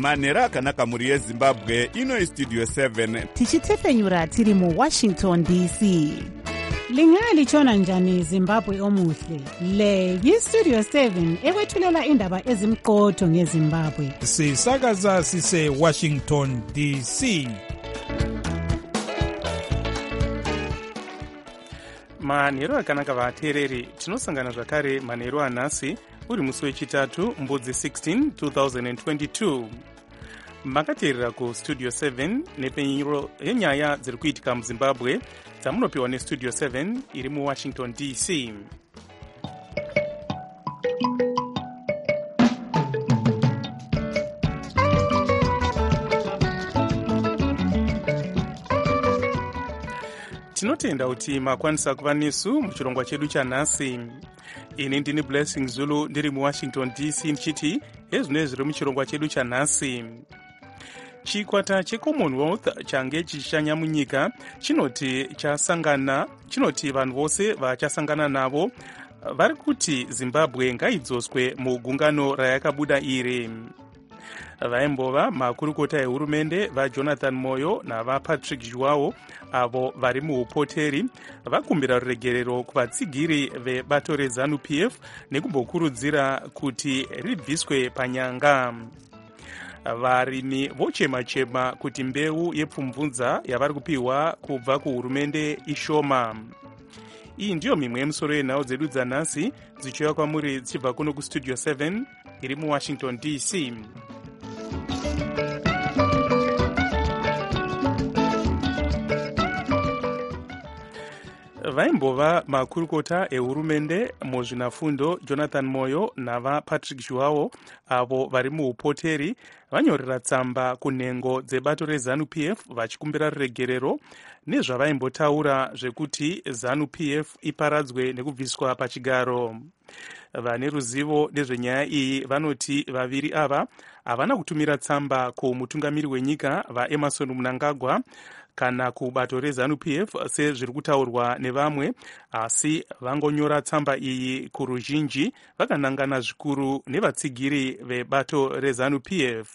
manhero akanaka mhuri yezimbabwe. Ino Studio 7 tichitefenyura tiri muWashington DC. Lingalitshona njani Zimbabwe omuhle? Le yiStudio 7 ekwethulela indaba ezimqotho ngeZimbabwe. Sisakaza sise Washington DC. Manhero akanaka vateereri, tinosangana zvakare manhero anhasi uri musi wechitatu mbudzi 16 2022. Makateerera kuStudio 7 nepenyuro yenyaya dziri kuitika muZimbabwe dzamunopiwa neStudio 7 iri muWashington DC. Tinotenda kuti makwanisa kuva nesu muchirongwa chedu chanhasi. Ini ndini Blessing Zulu ndiri muWashington DC ndichiti ezvino zviri muchirongwa chedu chanhasi. Chikwata cheCommonwealth change chichishanya munyika chinoti vanhu vose vachasangana navo vari kuti Zimbabwe ngaidzoswe mugungano rayakabuda iri. Vaimbova makurukota ehurumende vaJonathan Moyo navaPatrick Zhuwao avo vari muupoteri vakumbira ruregerero kuvatsigiri vebato reZANU-PF nekumbokurudzira kuti ribviswe panyanga. Varimi vochema-chema kuti mbeu yepfumvudza yavari kupiwa kubva kuhurumende ishoma. Iyi ndiyo mimwe yemusoro yenhau dzedu dzanhasi dzichiuya kwamuri dzichibva kuno kuStudio 7 iri muWashington DC. Vaimbova makurukota ehurumende muzvinafundo Jonathan Moyo navaPatrick Zhuwao avo vari muupoteri vanyorera tsamba kunhengo dzebato reZANU-PF vachikumbira ruregerero nezvavaimbotaura zvekuti ZANU-PF iparadzwe nekubviswa pachigaro. Vane ruzivo nezvenyaya iyi vanoti vaviri ava havana kutumira tsamba kumutungamiri wenyika vaEmerson Mnangagwa kana kubato reZANU-PF sezviri kutaurwa nevamwe, asi vangonyora tsamba iyi kuruzhinji vakanangana zvikuru nevatsigiri vebato reZANU-PF.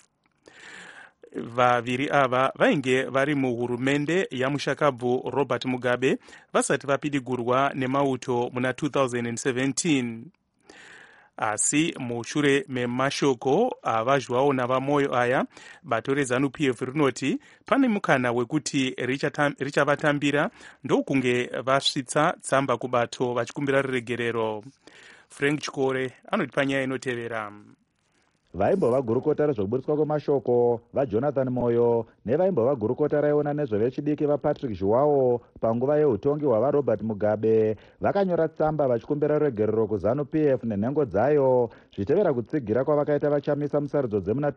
Vaviri ava vainge vari muhurumende yamushakabvu Robert Mugabe vasati vapidigurwa nemauto muna 2017. Asi mushure memashoko avazhuwawo navamoyo aya, bato reZANU-PF rinoti pane mukana wekuti richavatambira ndokunge vasvitsa tsamba kubato vachikumbira ruregerero. Frank Chikore anoti panyaya inotevera. Vaimbova gurukota rezvekuburitswa kwemashoko vaJonathan Moyo nevaimbova gurukota raiona nezvevechidiki vaPatrick Zhuwao panguva yeutongi hwavaRobert Mugabe vakanyora tsamba vachikumbira ruregerero kuZANU-PF nenhengo dzayo zvitevera kutsigira kwavakaita vachamisa musarudzo dzemuna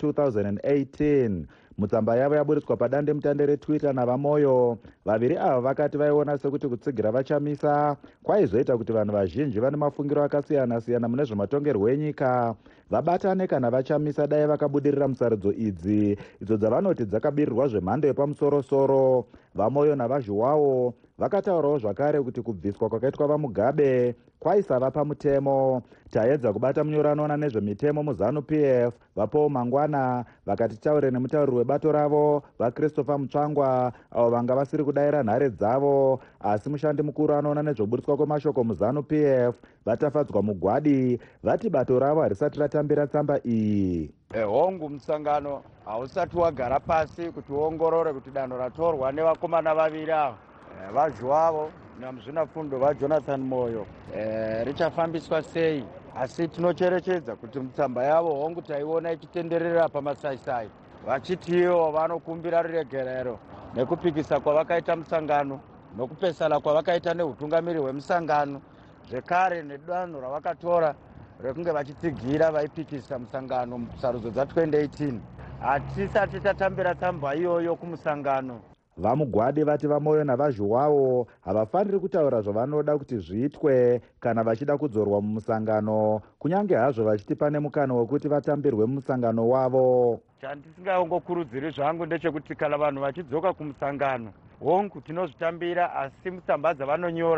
2018. Mutsamba yavo yaburitswa padande mutande reTwitter navaMoyo, vaviri ava vakati vaiona sekuti kutsigira vachamisa kwaizoita kuti vanhu vazhinji vane mafungiro akasiyana-siyana mune zvematongerwo enyika vabatane kana vachamisa dai vakabudirira musarudzo idzi idzo dzavanoti dzakabirirwa zvemhando yepamusoro-soro. VaMoyo navaZhuwao vakataurawo zvakare kuti kubviswa kwakaitwa vaMugabe kwaisava pamutemo. Taedza kubata munyorano nezvemitemo muZANU-PF vaPaul Mangwana vakati taure nemutauriri webato ravo vaChristopher Mutsvangwa avo vanga vasiri kudayira nhare dzavo, asi mushandi mukuru anoona nezvoburitswa kwemashoko muZANU-PF vatafadzwa mugwadi vati bato ravo harisati ratambira tsamba iyi. Hongu musangano hausati wagara pasi kuti uongorore kuti danho ratorwa nevakomana vaviri ava vaZhuwao namuzvinafundo vaJonathan Moyo richafambiswa sei. Asi tinocherechedza kuti mutsamba yavo hongu taiona ichitenderera pamasaisai vachitiwo vanokumbira ruregerero nekupikisa kwavakaita musangano nokupesana kwavakaita neutungamiri hwemusangano, zvekare nedanho ravakatora rekunge vachitsigira vaipikisa musangano musarudzo dza2018. Hatisati tatambira tsamba iyoyo kumusangano. Vamugwadi vati vaMoyo navaZhuwao havafaniri kutaura zvavanoda kuti zviitwe kana vachida kudzorwa mumusangano, kunyange hazvo vachiti pane mukana wekuti vatambirwe mumusangano wavo. Chandisingaongokurudziri zvangu ndechekuti kana vanhu vachidzoka kumusangano hongu tinozvitambira, asi mutsamba dzavanonyora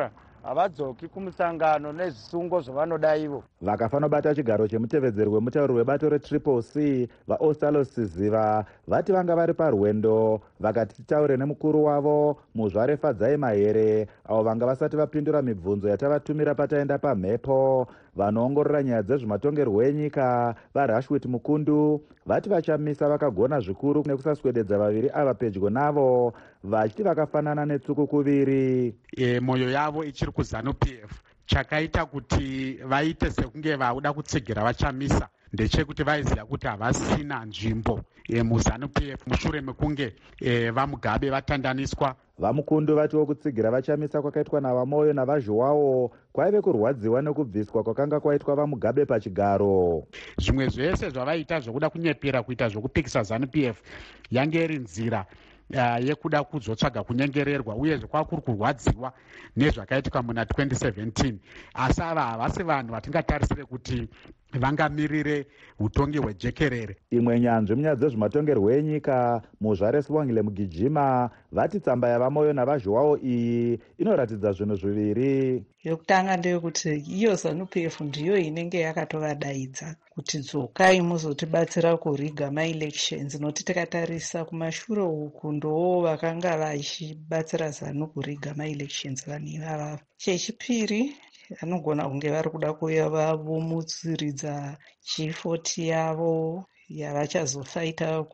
havadzoki kumusangano nezvisungo zvavanoda ivo. Vakafanira bata chigaro chemutevedzeri wemutauri webato retriple C vaOstalo Siziva vati vanga vari parwendo vakati titaure nemukuru wavo Muzvare Fadzai Mahere avo vanga vasati vapindura mibvunzo yatavatumira pataenda pamhepo. Vanoongorora nyaya dzezvematongerwo enyika vaRashwit Mukundu vati vachamisa vakagona zvikuru nekusaswededza vaviri ava pedyo navo vachiti vakafanana netsuku kuviri. Mwoyo yavo ichiri kuZANU-PF. Chakaita kuti vaite sekunge vauda kutsigira vachamisa ndechekuti vaiziva kuti havasina nzvimbo muZANU-PF mushure mekunge vaMugabe vatandaniswa. VaMukundu vatiwo kutsigira vachamisa kwakaitwa navaMoyo navaZhuwawo kwaive kurwadziwa nekubviswa kwakanga kwaitwa vaMugabe pachigaro. Zvimwe zvese zvavaita zvokuda kunyepera kuita zvokupikisa ZANU-PF yange iri nzira yekuda kuzotsvaga kunyengererwa uyezve kwakuri kurwadziwa nezvakaitika muna 2017 asi ava havasi vanhu vatingatarisire kuti vangamirire utongi hwejekerere. Imwe nyanzvi munyaya dzezvematongerwo enyika Muzvare Sibongile Mugijima vati tsamba yavaMoyo navaZhuwawo iyi inoratidza zvinhu zviviri. Yokutanga ndeyekuti iyo ZANU-PF ndiyo inenge yakatovadaidza kuti dzokai muzotibatsira kuriga maelections, noti tikatarisa kumashure uku ndo vakanga vachibatsira ZANU kuriga maelections vanhu ivava. Chechipiri anogona kunge vari kuda kuuya vavomutsiridza chifoti yavo yavachazofaita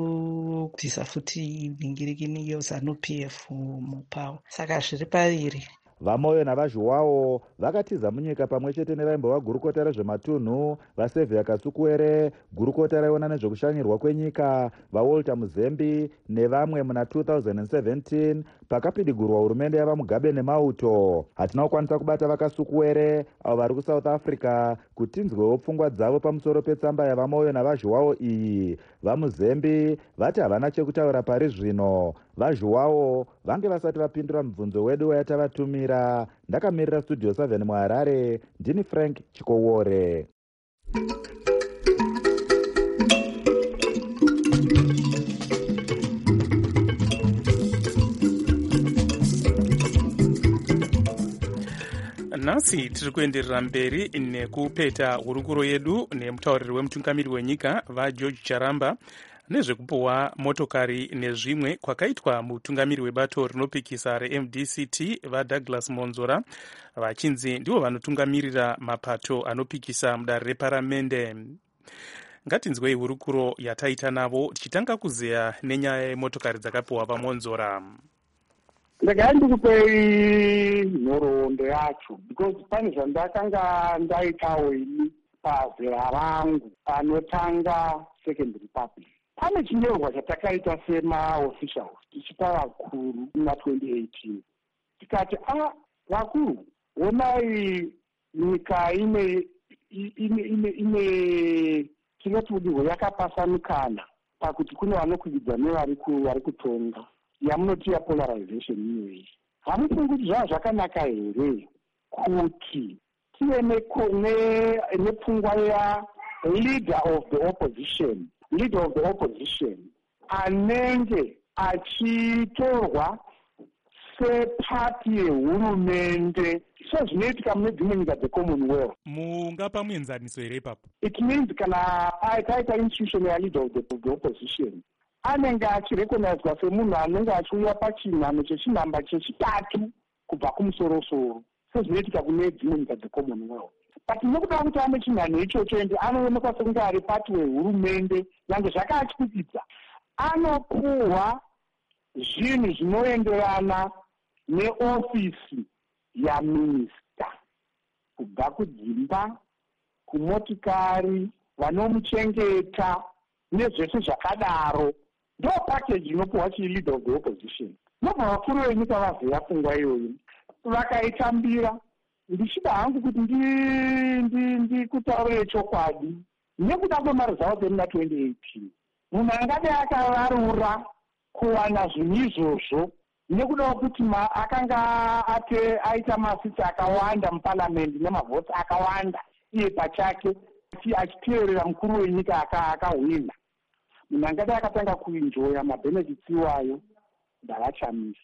kubvisa futi mingirikini iyo ZANU-PF mupawa. Saka zviri paviri. VaMoyo navaZhuwawo vakatiza munyika pamwe chete nevaimbova gurukota rezvematunhu vaSevhia Kasukuwere, gurukota raiona nezvekushanyirwa kwenyika vaWalter Muzembi nevamwe muna 2017 pakapidigurwa hurumende yavaMugabe nemauto. Hatina kukwanisa kubata vaKasukuwere avo vari kuSouth Africa kuti tinzwewo pfungwa dzavo pamusoro petsamba yavaMoyo navaZhuwawo iyi. VaMuzembi vati havana chekutaura pari zvino. VaZhuwawo vange vasati vapindura mubvunzo wedu wayatavatumira. Ndakamirira Studio 7 muHarare, ndini Frank Chikowore. Nhasi tiri kuenderera mberi nekupeta hurukuro yedu nemutauriri wemutungamiri wenyika vaGeorge Charamba nezvekupuhwa motokari nezvimwe kwakaitwa mutungamiri webato rinopikisa reMDCT vaDouglas Monzora vachinzi ndivo vanotungamirira mapato anopikisa mudare reparamende. Ngatinzwei hurukuro yataita navo tichitanga kuzeya nenyaya yemotokari dzakapuhwa vaMonzora. Regai ndikupei nhoroondo yacho because pane zvandakanga ndaitawo ini pazera rangu anotanga Second Republic. Pane chinyorwa chatakaita semaofficials tichipa vakuru muna 2018 tikati vakuru onai nyika ine chinotudihwo yakapasanukana pakuti kune vanokwidza nevari kutonga yamunoti yapolarization iyoyi. Hamufungi kuti zvava zvakanaka here kuti tive nepfungwa leader of the opposition anenge achitorwa sepati yehurumende sezvinoitika mune dzimwe nyika dzeCommonwealth? Mungapa muenzaniso here ipapo? It means kana paita institution leader of the opposition anenge achirekonaidzwa semunhu anenge achiuya pachinhano chechinhamba chechitatu kubva kumusorosoro sezvinoitika kune dzimwe nyika dzeCommonwealth. But nekuda kuti ane chinhano ichocho ende anoonekwa sekunge ari pati wehurumende nyange zvakachikwidza anopuhwa zvinhu zvinoenderana neofisi yaminista, kubva kudzimba, kumotikari, vanomuchengeta nezvese zvakadaro. Ndo package inopuhwa leader of the opposition. Nobva vakuru venyika vaziva pfungwa iyoyo vakaitambira. Ndichida hangu kuti ndikutaurire chokwadi nekuda kwemari dzavo dzemuna 2018 munhu angade akavarura kuwana zvinhu izvozvo nekuda kwekuti akanga aita masitsi akawanda muparliament nemavhoti akawanda iye pachake achiteerera mukuru wenyika akahwina. Munhu angade akatanga kuenjoya mabenefits iwayo ndavachamisa.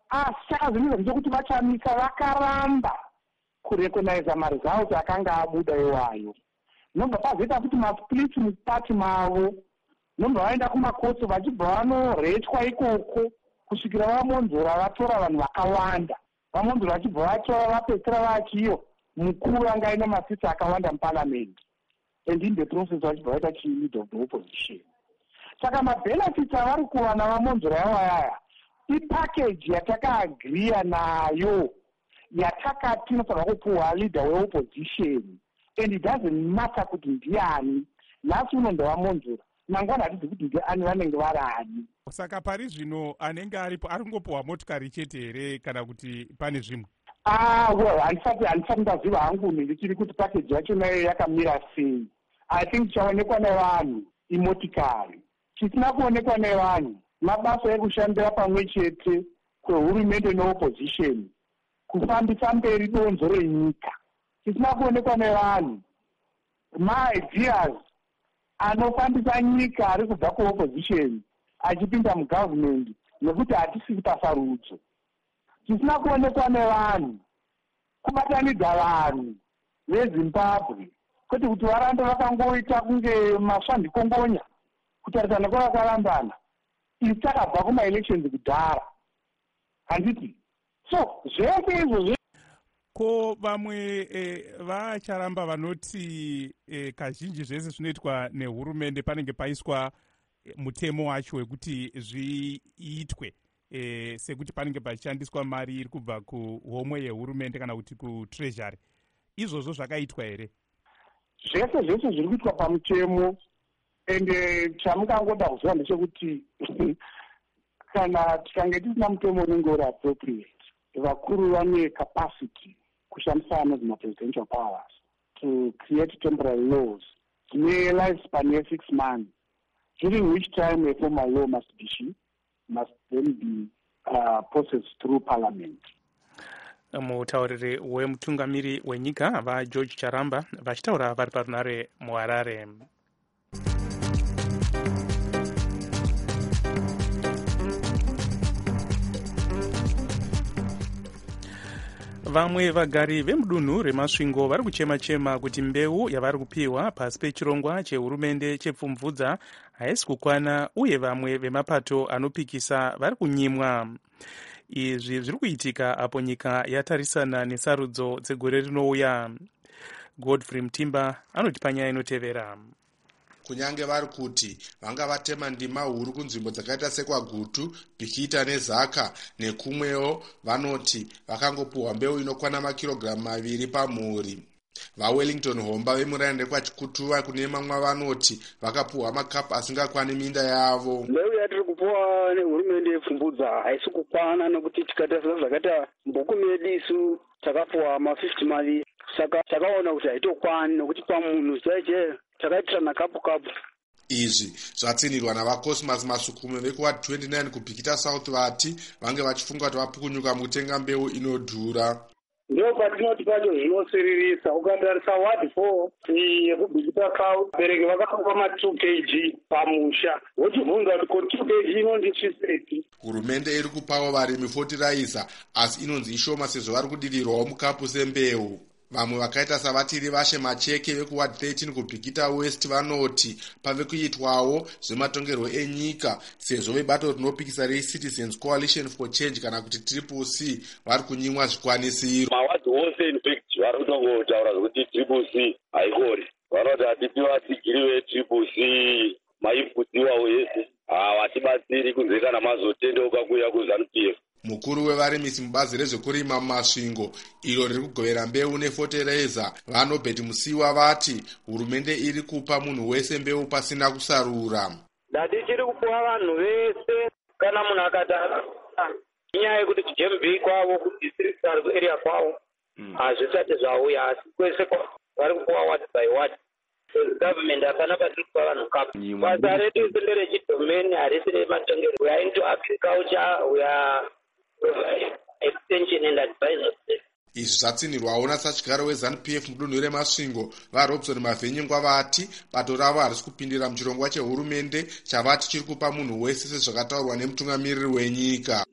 asi chakazvinisa ndechekuti vachamisa vakaramba kurekonaiza maresults akanga abuda iwayo. Nobva pazoita kuti masplit mupati mavo, nobva vaenda kumakotsi vachibva vanorechwa ikoko kusvikira vamonzora vatora vanhu vakawanda. Vamonzora vachibva vatora vapedzisira vachiyo mukuru anga aina masitsi akawanda muparliament, and in the process vachibva vaita chilead of the opposition. Saka mabenefits avari kuwana vamonzora yavo yaya ipackage yatakaagriya nayo yatakati inofanira kupuhwa leader weopposition, and it doesn't matter kuti ndiani. Nhasi uno ndavamonzora, mangwana hatidzi kuti ndiani vanenge vari ani. Saka pari zvino anenge aripo ari kungopuhwa motikari chete here kana kuti pane zvimwe? Well, handisati ndaziva hangu ndichiri kuti package yachona yakamira sei. I think chaonekwa nevanhu imotikari, chisina kuonekwa nevanhu mabasa ekushandira pamwe chete kwehurumende neopposition kufambisa mberi donzo renyika. Chisina kuonekwa nevanhu maideas anofambisa nyika ari kubva kuopposition achipinda mugovernment nekuti hatisi pasarudzo. Chisina kuonekwa nevanhu kubatanidza vanhu vezimbabwe kwete kuti varambe vakangoita kunge masvandikongonya kutarisana kwavakarambana. Isi takabva kumaelections kudhara, handiti? So zvese izvozvo ko vamwe vacharamba vanoti kazhinji zvese zvinoitwa nehurumende panenge paiswa mutemo wacho wekuti zviitwe sekuti panenge pachishandiswa mari iri kubva kuhomwe yehurumende kana kuti kutreasury. Izvozvo zvakaitwa here? Zvese zviri kuitwa pamutemo, ende chamukangoda kuziva ndechekuti kana tikange tisina mutemo unenge uri appropriate, vakuru vane capacity kushandisana nezvima-presidential powers to create temporary laws dzine lifespan ye6 months, during which time a formal law must then be processed through parliament. Mutauriri wemutungamiri wenyika vaGeorge Charamba vachitaura vari parunare muHarare. Vamwe vagari vemudunhu remasvingo vari kuchema-chema kuti mbeu yavari kupiwa pasi pechirongwa chehurumende chepfumvudza haisi kukwana, uye vamwe vemapato anopikisa vari kunyimwa. Izvi zviri kuitika apo nyika yatarisana nesarudzo dzegore rinouya. Godfrey Mtimba anoti panyaya inotevera. Kunyange vari kuti vanga vatema ndima huru kunzvimbo dzakaita sekwaGutu, Bhikita neZaka nekumwewo, vanoti vakangopuhwa mbeu inokwana makirogiramu 2 pamhuri. VaWellington Homba vemurayende kwaChikutuva kune mamwe vanoti vakapuhwa makapu asingakwani minda yavo. Mbeu yatiri kupuhwa nehurumende yepfumvudza haisi kukwana, nokuti tikatarisa zvakaita mbuku medu isu takapuhwa ma50 mari. Saka takaona kuti haitokwani, nokuti pamunhu chaiche takaitira nakapu. Izvi zvatsinirwa navaCosmas Masukume vekuward 29 kuBhikita South vati vange vachifunga kuti vapukunyuka mukutenga mbeu inodhura. Ndo patinoti pacho zvinosiririsa. Ukatarisa ward 4 yekuBhikita South bereki vakapuka ma2 kg pamusha, wochibvunza kuti ko 2 kg inondichiseti. Hurumende iri kupawo varimi fertilizer, asi inonzi ishoma sezvo vari kudirirwawo mukapu sembeu. Vamwe vakaita savatiri Vashe Macheke vekuward 13 kuBhikita West vanoti pave kuitwawo zvematongerwo enyika sezvo vebato rinopikisa reCitizens Coalition for Change kana kuti CCC vari kunyimwa zvikwanisiro. Mawadhi ose infact vari kutongotaura zvokuti CCC haikori, vanoti hatipiwa sigiri veCCC maibvudziwawo yese hawatibatsiri kunze kana mazotendeuka kuuya kuZANU-PF. Mukuru wevarimisi mubazi rezvekurima mumasvingo iro riri kugovera mbeu nefertilizer vaNobert Musiwa vati hurumende iri kupa munhu wese mbeu pasina kusarura. Tichiri kupuwa vanhu vese kana munhu akatara inyaya yekuti kuJMB kwavo kudistrict kana kuarea kwavo hazvisati zvauya, asi kwese vari kupuwa ward by ward. Government hapana patiri kupa vanhu kapu. Basa redu nderechidomeni harisi rematongero. We are into agriculture, we are extension and advisors. Izvi zvatsinirwawo nasatyigaro weZANU-PF mudunhu remasvingo vaRobson Mavhenyengwa vati bato ravo harisi kupindira muchirongwa chehurumende chavati chiri kupa munhu wese sezvakataurwa nemutungamiriri wenyika.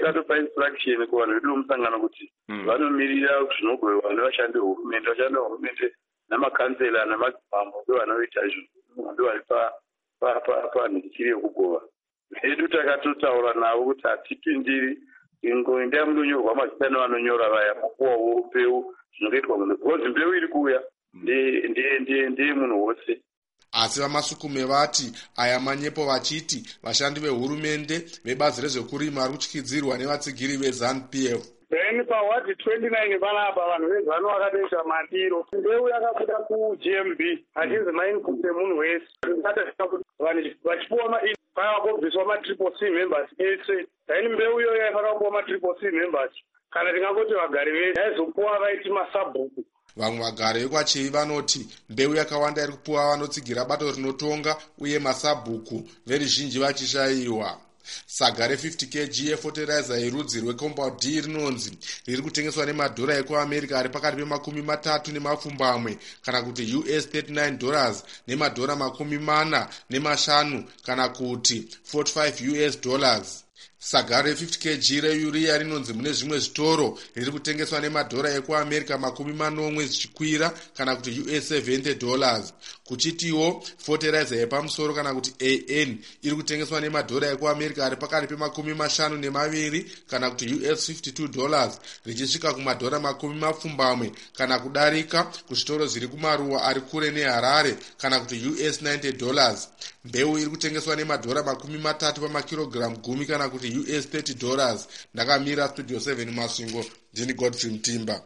takatopa instruction kuvanhu vedu vomusangano kuti vanomirira zvinogwewa nevashandi vehurumende. Vashandi vehurumende namakansela nemadzimambo ndovanoita izvo, ndovali panhikiri yekugova. Vedu takatotaura navo kuti hatipindiri ingoenda munonyorwa mazita nevanonyora vaya mukuwawo upeu zvinoitwa munhu, because mbeu iri kuuya ndiye munhu wose. Asi vamasukume vati aya manyepo vachiti vashandi vehurumende vebazi rezvekurima vari kutyidzirwa nevatsigiri veZANU-PF. Then pawadi 29 panapa vanhu vezano vakatoita madiro. Mbeu yakabuda kuGMB hachinzi mainput emunhu wese. Vanhu vachipuwa pakakobviswa ma-CCC members ese. Then mbeu iyoyo yaifana kupuwa ma-CCC members. Kana tingangoti vagari vese aizopuwa vaiti masabhuku. Vamwe vagari vekwaChevi vanoti mbeu yakawanda iri kupuwa vanotsigira bato rinotonga uye masabhuku, veruzhinji vachishayiwa. Saga re50 kg yefoteraiza yerudzi rweCompound D rinonzi riri kutengeswa nemadhora ekuAmerica ari pakati pe$30 nemapfumbamwe kana kuti $39 nemadhora $45 kana kuti $45. Saga re50 kg reyuriya rinonzi mune zvimwe zvitoro riri kutengeswa nemadhora ekuAmerica $80 zvichikwira kana kuti $70. Kuchitiwo foteraiza yepamusoro kana kuti AN iri kutengeswa nemadhora ekuAmerica ari pakati pe$52 kana kuti $52 richisvika kumadhora $40 kana kudarika kuzvitoro zviri kumaruwa ari kure neHarare kana kuti $90. Mbeu iri kutengeswa nemadhora $30 pamakirogiramu 10 kana kuti $30. Ndakamira Studio 7 Masvingo, ndini Godfrey Mtimba.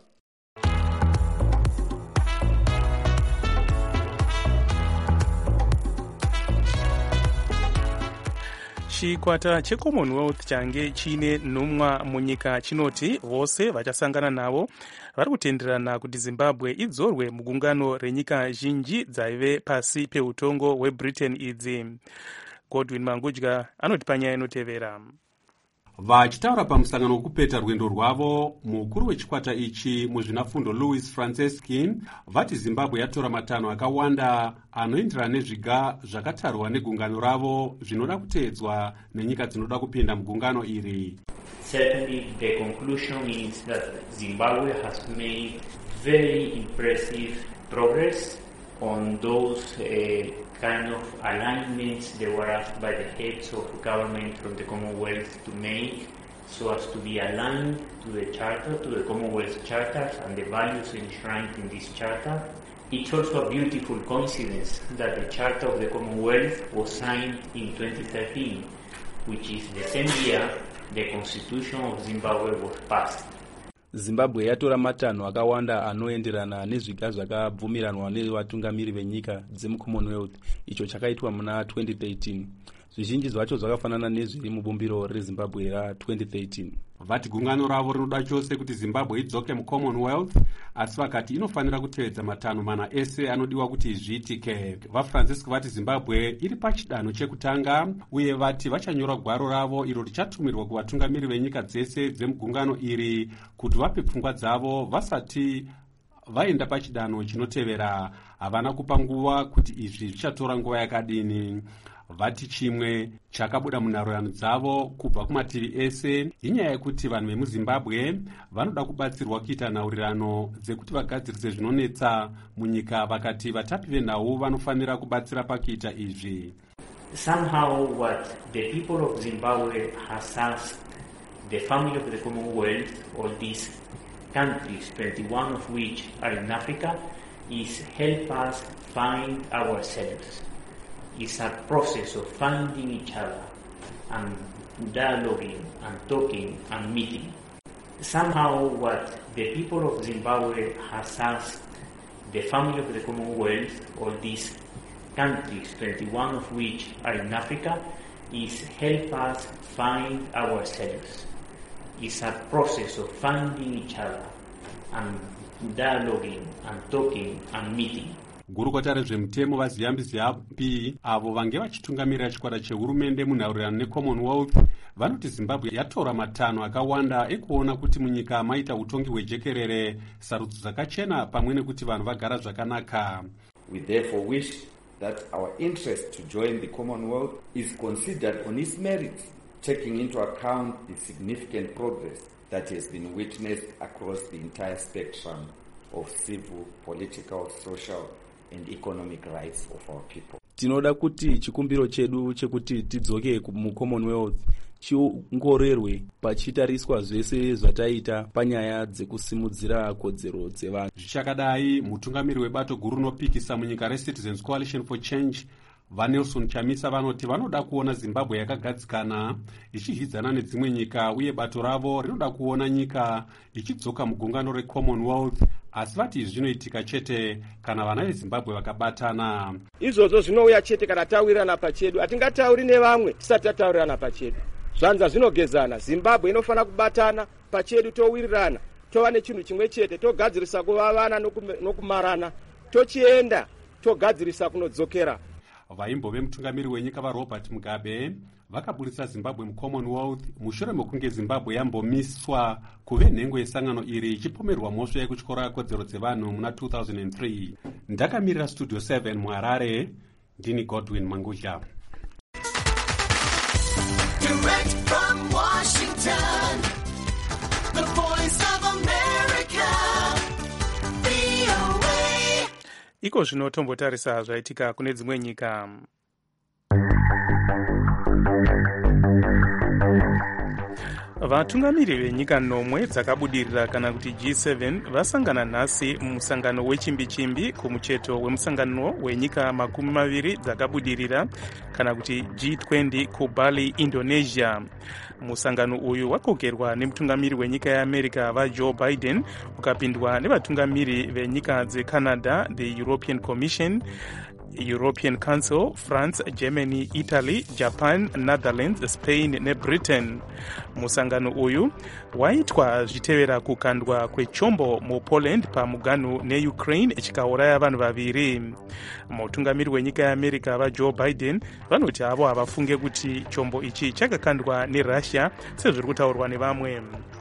Chikwata cheCommonwealth change chine nhumwa munyika chinoti vose vachasangana navo vari kutenderana kuti Zimbabwe idzorwe mugungano renyika zhinji dzaive pasi peutongo hweBritain idzi. Godwin Mangudya anoti panyaya inotevera. Vachitaura pamusangano wekupeta rwendo rwavo, mukuru wechikwata ichi muzvinafundo Louis Franceskin vati Zimbabwe yatora matanho akawanda anoenderana nezviga zvakatarwa negungano ravo zvinoda kuteedzwa nenyika dzinoda kupinda mugungano iri. Certainly the conclusion is that Zimbabwe has made very impressive progress on those kind of alignments they were asked by the heads of government from the Commonwealth to make so as to be aligned to the Charter, to the Commonwealth Charters and the values enshrined in this Charter. It's also a beautiful coincidence that the Charter of the Commonwealth was signed in 2013, which is the same year the Constitution of Zimbabwe was passed. Zimbabwe yatora matanho akawanda anoenderana nezviga zvakabvumiranwa nevatungamiri venyika dzemuCommonwealth, icho chakaitwa muna 2013. Zvizhinji zvacho zvakafanana nezviri mubumbiro reZimbabwe ra2013. Vati gungano ravo rinoda chose kuti Zimbabwe idzoke muCommonwealth, asi vakati inofanira kutevedza matanho mana ese anodiwa kuti zviitike. VaFrancisco vati Zimbabwe iri pachidanho chekutanga uye vati vachanyora gwaro ravo iro richatumirwa kuvatungamiri venyika dzese dzemugungano iri kuti vape pfungwa dzavo vasati vaenda pachidanho chinotevera. Havana kupa nguva kuti izvi zvichatora nguva yakadini. Vati chimwe chakabuda munhoroondo dzavo kubva kumativi ese inyaya yekuti vanhu vemuZimbabwe vanoda kubatsirwa kuita nhaurirano dzekuti vagadzirise zvinonetsa munyika. Vakati vatapi venhau vanofanira kubatsira pakuita izvi. Somehow what the people of Zimbabwe has asked the family of the Commonwealth, all these countries, 21 of which are in Africa, is help us find ourselves. It's a process of finding each other and dialoguing and talking and meeting. Somehow what the people of Zimbabwe has asked the family of the Commonwealth, all these countries, 21 of which are in Africa, is help us find ourselves. It's a process of finding each other and dialoguing and talking and meeting. Gurukota rezvemutemo vaZiyambi avo vange vachitungamirira chikwata chehurumende munhaurirano neCommonwealth vanoti Zimbabwe yatora matanho akawanda ekuona kuti munyika maita utongi hwejekerere, sarudzo dzakachena pamwe nekuti vanhu vagara zvakanaka. We therefore wish that our interest to join the Commonwealth is considered on its merits, taking into account the significant progress that has been witnessed across the entire spectrum of civil, political, social and economic rights of our people. Tinoda kuti chikumbiro chedu chekuti tidzoke muCommonwealth chiongorerwe pachitariswa zvese zvataita panyaya dzekusimudzira kodzero dzevanhu. Zvichakadai, mutungamiri webato guru rinopikisa munyika reCitizens Coalition for Change vaNelson Chamisa vanoti vanoda kuona Zimbabwe yakagadzikana ichizhidzana nedzimwe nyika, uye bato ravo rinoda kuona nyika ichidzoka mugungano reCommonwealth, asi vati izvi zvinoitika chete kana vana veZimbabwe vakabatana. Izvozvo zvinouya chete kana tawirirana pachedu. Hatingatauri nevamwe tisati tataurirana pachedu. Zvanza zvinogezana. Zimbabwe inofana kubatana pachedu, towirirana, tova nechinhu chimwe chete, togadzirisa kuvavana nokumarana, tochienda togadzirisa kunodzokera. Vaimbove mutungamiri wenyika vaRobert Mugabe vakaburitsa Zimbabwe muCommonwealth mushure mekunge Zimbabwe yambomiswa kuve nhengo yesangano iri ichipomerwa mhosva yekutyora kodzero dzevanhu muna 2003. Ndakamirira Studio 7 muHarare, ndini Godwin Mangudya. Direct from Washington, the voice of America, VOA. Iko zvino tombotarisa zvaitika kune dzimwe nyika. Vatungamiri venyika nomwe dzakabudirira kana kuti G7 vasangana nhasi mumusangano wechimbi-chimbi kumucheto wemusangano wenyika 20 dzakabudirira kana kuti G20 kuBali, Indonesia. Musangano uyu wakogerwa nemutungamiri wenyika yeAmerica vaJoe Biden, ukapindwa nevatungamiri venyika dzeCanada, the European Commission, European Council, France, Germany, Italy, Japan, Netherlands, Spain neBritain. Musangano uyu waitwa zvichitevera kukandwa kwechombo muPoland pamuganhu neUkraine chikauraya vanhu vaviri. Mutungamiri wenyika yeAmerica vaJoe Biden vanoti avo havafunge kuti chombo ichi chakakandwa neRussia sezviri kutaurwa nevamwe.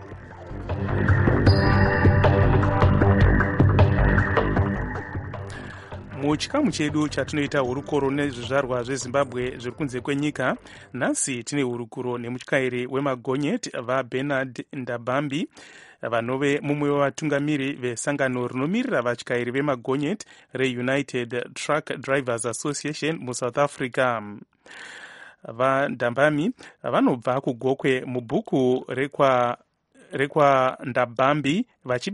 Muchikamu chedu chatinoita hurukuro nezvizvarwa zveZimbabwe zviri kunze kwenyika, nhasi tine hurukuro nemutyairi wemagonyeti vaBernard Ndabambi, vanove mumwe wevatungamiri vesangano rinomirira vatyairi vemagonyeti reUnited Truck Drivers Association muSouth Africa. VaNdabambi vanobva kugokwe mubhuku rekwa Ndabambi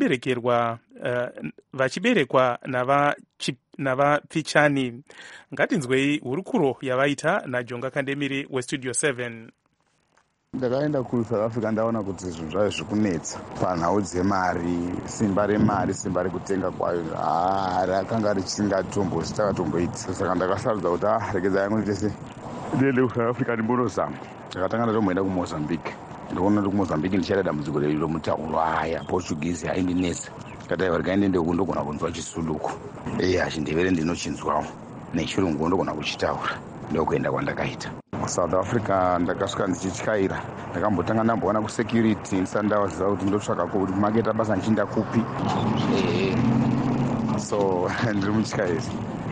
vachiberekwa navaPichani. Ngatinzwei hurukuro yavaita naJonga Kandemiri weStudio 7. Ndakaenda kuSouth Africa ndaona kuti zvinhu zvaiva zvikunetsa panhau dzemari, simba remari, simba rekutenga kwayo rakanga risingatombositakatomboiti. Saka ndakasarudza kuti regedzai yangu tese ndiende kuSouth Africa ndimbonozama. Ndakatanga ndatomboenda kuMozambique. Ndoona kuti kuMozambique ndichaita dambudziko romutauro aya Portuguese haindinetsa. Kataiwa rikaende uku ndogona kunzwa chiSuluku. Chindevere ndinochinzwawo, nechirungu ndogona kuchitaura. Ndokuenda kwandakaita. South Africa ndakasvika ndichityaira. Ndakambotanga ndamboona kusecurity ndisati ndaziva kuti ndotsvaka kuti maketa basa ndichinda kupi. So ndiri mutyairi.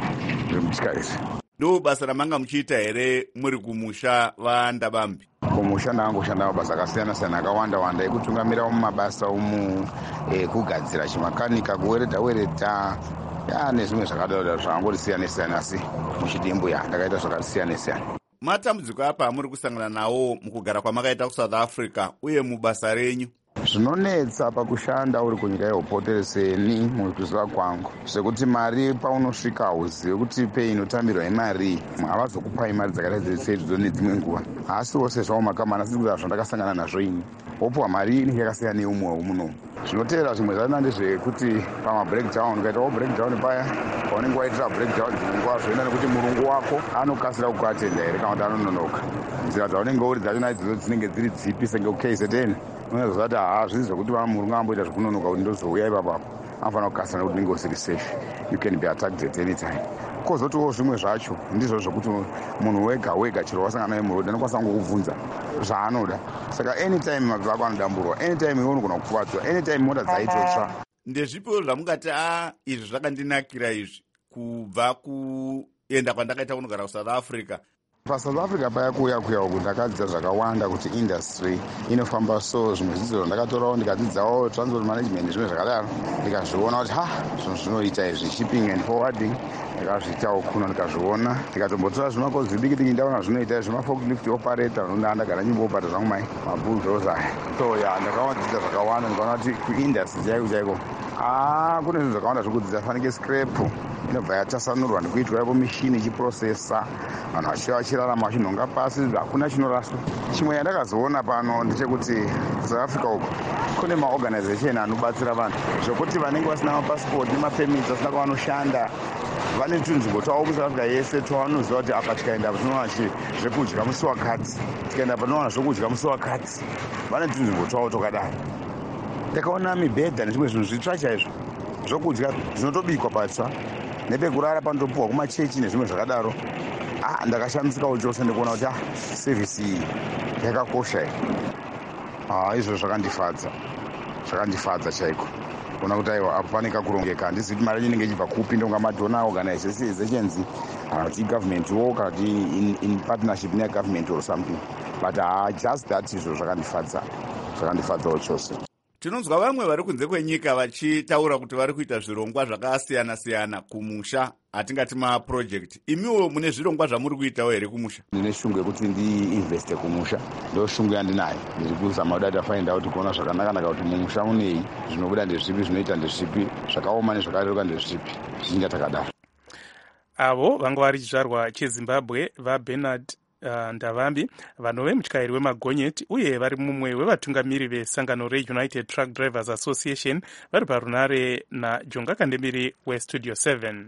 Ndo basa ramanga muchiita here muri kumusha vaNdabambi? Kumusha ndangoshanda mabasa akasiyana-siyana akawanda-wanda ekutungamira mumabasa kugadzira chimakanika, kuweredha nezvimwe zvakadaro zvakangori siyana-siyana, asi muchidimbu ndakaita zvakasiyana-siyana. Matambudziko apa muri kusangana nawo mukugara kwamakaita kuSouth Africa uye mubasa renyu? Zvinonetsa pakushanda uri kunyika yehopotereseni mukuziva kwangu zvekuti mari paunosvika hauzive kuti pei inotambirwa imari, havazokupai mari dzakaita seidzo nedzimwe nguva. Asi wose zvavo makamana sikuziva zvandakasangana nazvo ini, wopuwa mari inenge yakasiyana neumwewo muno. Zvinotevera zvimwe zvana ndezvekuti pamabreakdown, ukaitawo breakdown paya paunenge waitira breakdown dzimwe nguva zvoenda nekuti murungu wako anokasira kukuatenda here kana kuti anononoka. Nzira dzaunenge uri dzachona idzo dzinenge dziri dzipi senge kuKZN unozoti hazvisi zvokuti murungu amboita zvekunonoka kuti ndozouya ipapapo, anofanira kukasira nekuti unenge usiri safe, you can be attacked at any time. Kozotiwo zvimwe zvacho ndizvo zvokuti munhu wega wega chero wasangana naye muroad anokwanisa kungokubvunza zvaanoda. Saka anytime mapepa ako anodamburwa, anytime iwe unogona kukuvadzwa, anytime mota dzaitotsva. Ndezvipo zvamungati izvi zvakandinakira izvi kubva kuenda kwandakaita kunogara kuSouth Africa? pasouth africa paya kuyakuyawo ndakadzidza zvakawanda kuti industry inofamba so. Zvimwe zvidzidzo zvandakatorawo ndikadzidzawo transport management zvimwe zvakadaro, ndikazviona kuti zvinhu zvinoita izvi shipping and forwarding, ndakazviitawo kuno ndikazviona, ndikatombotora zvimakozi zvidiki ndaona zvinoita zvemaforklift operator, ndandagara nyimboopata zvangu mai mabulldozer. So ndakaodzidza zvakawanda, ndikaona kuti kuindustry chaiko kune zvinhu zvakawanda zvokudzidza. Fanike scrap inobva yatasanurwa ndikuitwa yapo mishini ichiprocessa, vanhu vachirarama vachinhonga pasi, hakuna chinoraswa. Chimwe yandakazoona pano ndechekuti South Africa uko kune maorganization anobatsira vanhu zvokuti vanenge vasina mapasipoti nemapemiti vasina kwavanoshanda vane tunzvimbo twavo muSouth Africa yese twavanoziva kuti apa tikaenda apa tinowana zvekudya musi wakati, tikaenda apa tinowana zvokudya musi wakati. Vane tunzvimbo twavo tokadaro. Ndakaona mibhedha nezvimwe zvinhu zvitsva chaizvo zvokudya zvinotobikwa patsva, nepekurara panotopuhwa kumachechi nezvimwe zvakadaro. Ndakashamisikawo chose ndikuona kuti sevhisi iyi yakakosha iyi. Izvo zvakandifadza chaiko, kuona kuti aiwa apo pane kakurongeka. Handisi kuti mari inenge ichibva kupi, ndonga madona organizations kana kuti governmentwo kana kuti in partnership negovernment or something, but just that izvo zvakandifadzawo chose. Tinonzwa vamwe vari kunze kwenyika vachitaura kuti vari kuita zvirongwa zvakasiyana-siyana kumusha, atingati maproject. Imiwo mune zvirongwa zvamuri kuitawo here kumusha? Ndine shungu yekuti ndiinveste kumusha, ndo shungu yandinayo. Ndiri kuzama kuti atafind out kuona zvakanaka kuti mumusha munei, zvinobuda ndezvipi, zvinoita ndezvipi, zvakaoma nezvakareruka ndezvipi, zvichinga takadaro. Avo vanga vari chizvarwa cheZimbabwe vaBernard Ndavambi, vanove mutyairi wemagonyeti uye vari mumwe wevatungamiri vesangano reUnited Truck Drivers Association, vari parunare naJonga Kandemiri weStudio 7.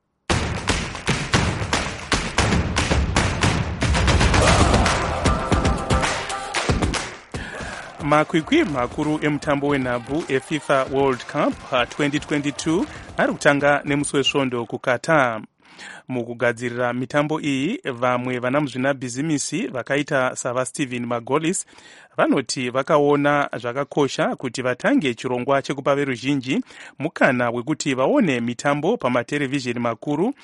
Makwikwi makuru emutambo wenhabvu eFIFA World Cup 2022 ari kutanga nemusi wesvondo kuQatar. Mukugadzirira mitambo iyi, vamwe vana muzvinabhizimisi vakaita savaStephen Magolis vanoti vakaona zvakakosha kuti vatange chirongwa chekupa veruzhinji mukana wekuti vaone mitambo pamaterevhizheni makuru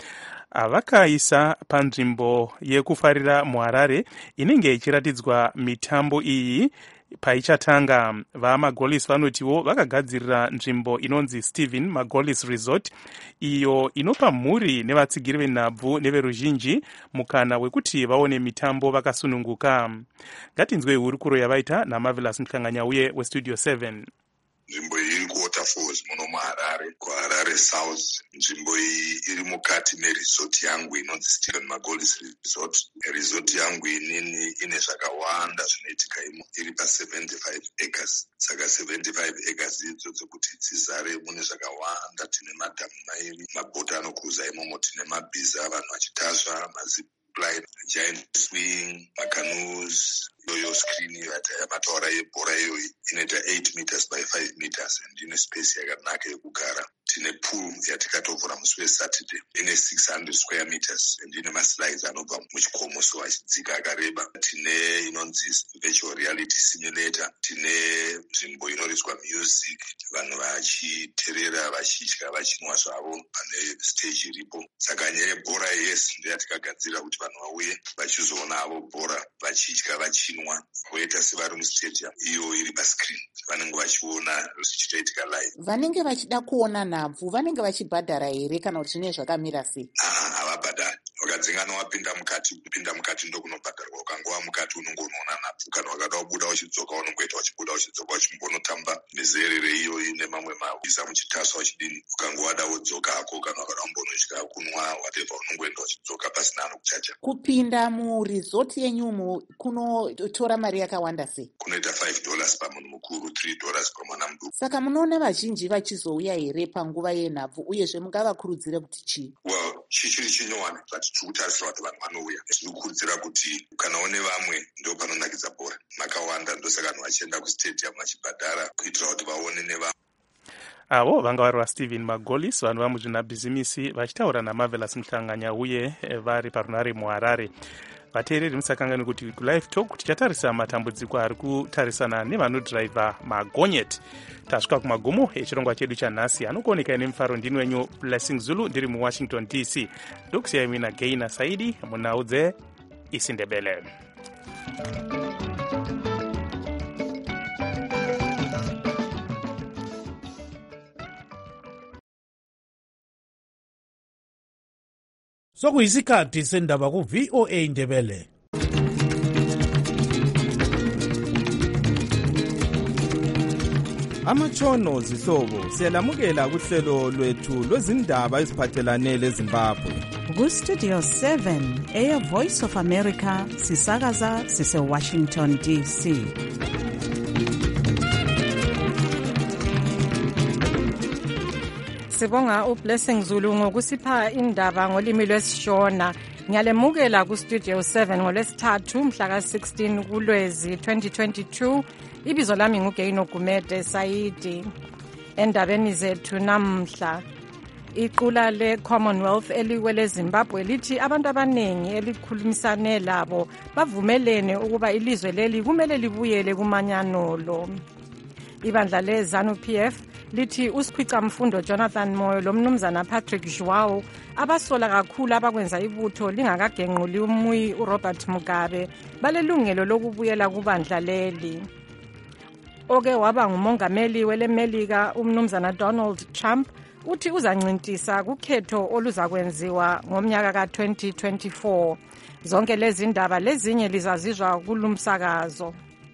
avakaisa panzvimbo yekufarira muHarare inenge ichiratidzwa mitambo iyi paichatanga. VaMagolis vanotiwo vakagadzirira nzvimbo inonzi Stephen Magolis Resort, iyo inopa mhuri nevatsigiri venhabvu neveruzhinji mukana wekuti vaone mitambo vakasununguka. Ngatinzwe hurukuro yavaita naMarvelous Mhlanganyauye weStudio 7. Nzvimbo iyi iri kuWaterfalls muno muHarare, kuHarare South. Nzvimbo iyi iri mukati meresort yangu inonzi Stephen Magolis Resort. Resort yangu inini ine zvakawanda zvinoitika imo, iri pa75 acres. Saka 75 acres idzodzo kuti dzizare mune zvakawanda. Tine madhamu mairi, mabhoti anokuza imomo, tine mabhiza vanhu vachitasva, mazipline, giant swing, macanoes. Yoyo screen yamataura yebhora iyoyi inoita 8 meters by 5 meters and ine space yakanaka yekugara. Tine pool yatikatovhura musi weSaturday ine 600 square meters and ine maslides anobva muchikomo so achidzika akareba. Tine inonzi virtual reality simulator. Tine nzvimbo inoriswa music, vanhu vachiterera, vachidya, vachinwa zvavo pane stage iripo. Saka nyaya yebhora yes ndoyatikagadzira kuti vanhu vauye vachizoona avo bhora, vachidya, vachinwa, voita sevari mustadium iyo iri pascreen, vanenge vachiona zvichitoitika live. Vanenge vachida kuona nhabvu vanenge vachibhadhara here kana kuti zvinenge zvakamira sei? Havabhadhari. Wakadzingana wapinda mukati ndokunobhadharwa. Ukangova mukati unongoona nhabvu. Kana wakada kubuda uchidzoka unongoita uchibuda uchidzoka uchimbonotamba mizerere iyoyi nemamwe mabhiza muchitasva uchidini. Ukangowada wodzoka hako, kana wakada kumbonodya, kunwa, whatever, unongoenda uchidzoka pasina anokuchacha. Kupinda muresort yenyumo kunotora mari yakawanda sei? Kunoita $5 pamunhu mukuru, $3 pamwana muduku. Saka munoona vazhinji vachizouya here panguva yenhabvu, uyezve mungavakurudzire kuti chii? Well, chichiri chinyowani zati tiri kutarisira kuti vanhu vanouya. Tiri kukurudzira kuti kana une vamwe ndo panonakidza bhora. Makawanda ndosaka vanhu vachienda kustadium vachibhadhara kuitira kuti vaone nevamwe. Avo vanga vari vaStephen Magolis, vanhu vamuzvinabhizimisi vachitaura naMarvelous Mhlanganyauye vari parunare muHarare. Vateereri musakanganwe kuti kulive talk tichatarisa matambudziko ari kutarisana nevanodhiraivha magonyeti. Tasvika kumagumo echirongwa chedu chanhasi. Anokuoneka nemufaro ndini wenyu Blessing Zulu ndiri muWashington DC. Ndokusiyai mina Gaina Saidi munhau isindebele. Sokuyisikhathi sendaba ku VOA Ndebele. Amatshono zihlobo siyalamukela kuhlelo lwethu lwezindaba eziphathelane leZimbabwe. Ku-Studio 7 Air Voice of America sisakaza sise-Washington DC. Sibonga uBlessing Zulu ngokusipha indaba ngolimi lwesishona. Ngiyalemukela ku-Studio 7 ngolwesithathu mhla ka-16 kuLwezi 2022. Ibizo lami nguGeino Gumede Saidi. Endabeni zethu namhla, iqula le-Commonwealth eliwele Zimbabwe lithi abantu abaningi elikhulumisane labo bavumelene ukuba ilizwe leli kumele libuyele kumanyano. Ibandla le-ZANU-PF lithi uSikhwicamfundo Jonathan Moyo lomnumzana Patrick Joao abasola kakhulu abakwenza ibutho lingakagenquli umuyi uRobert Mugabe balelungelo lokubuyela kubandla leli. Oke waba ngumongameli weleMelika umnumzana Donald Trump uthi uzancintisa kukhetho oluzakwenziwa ngomnyaka ka-2024. Zonke lezi ndaba lezinye lizazizwa kulumsakazo.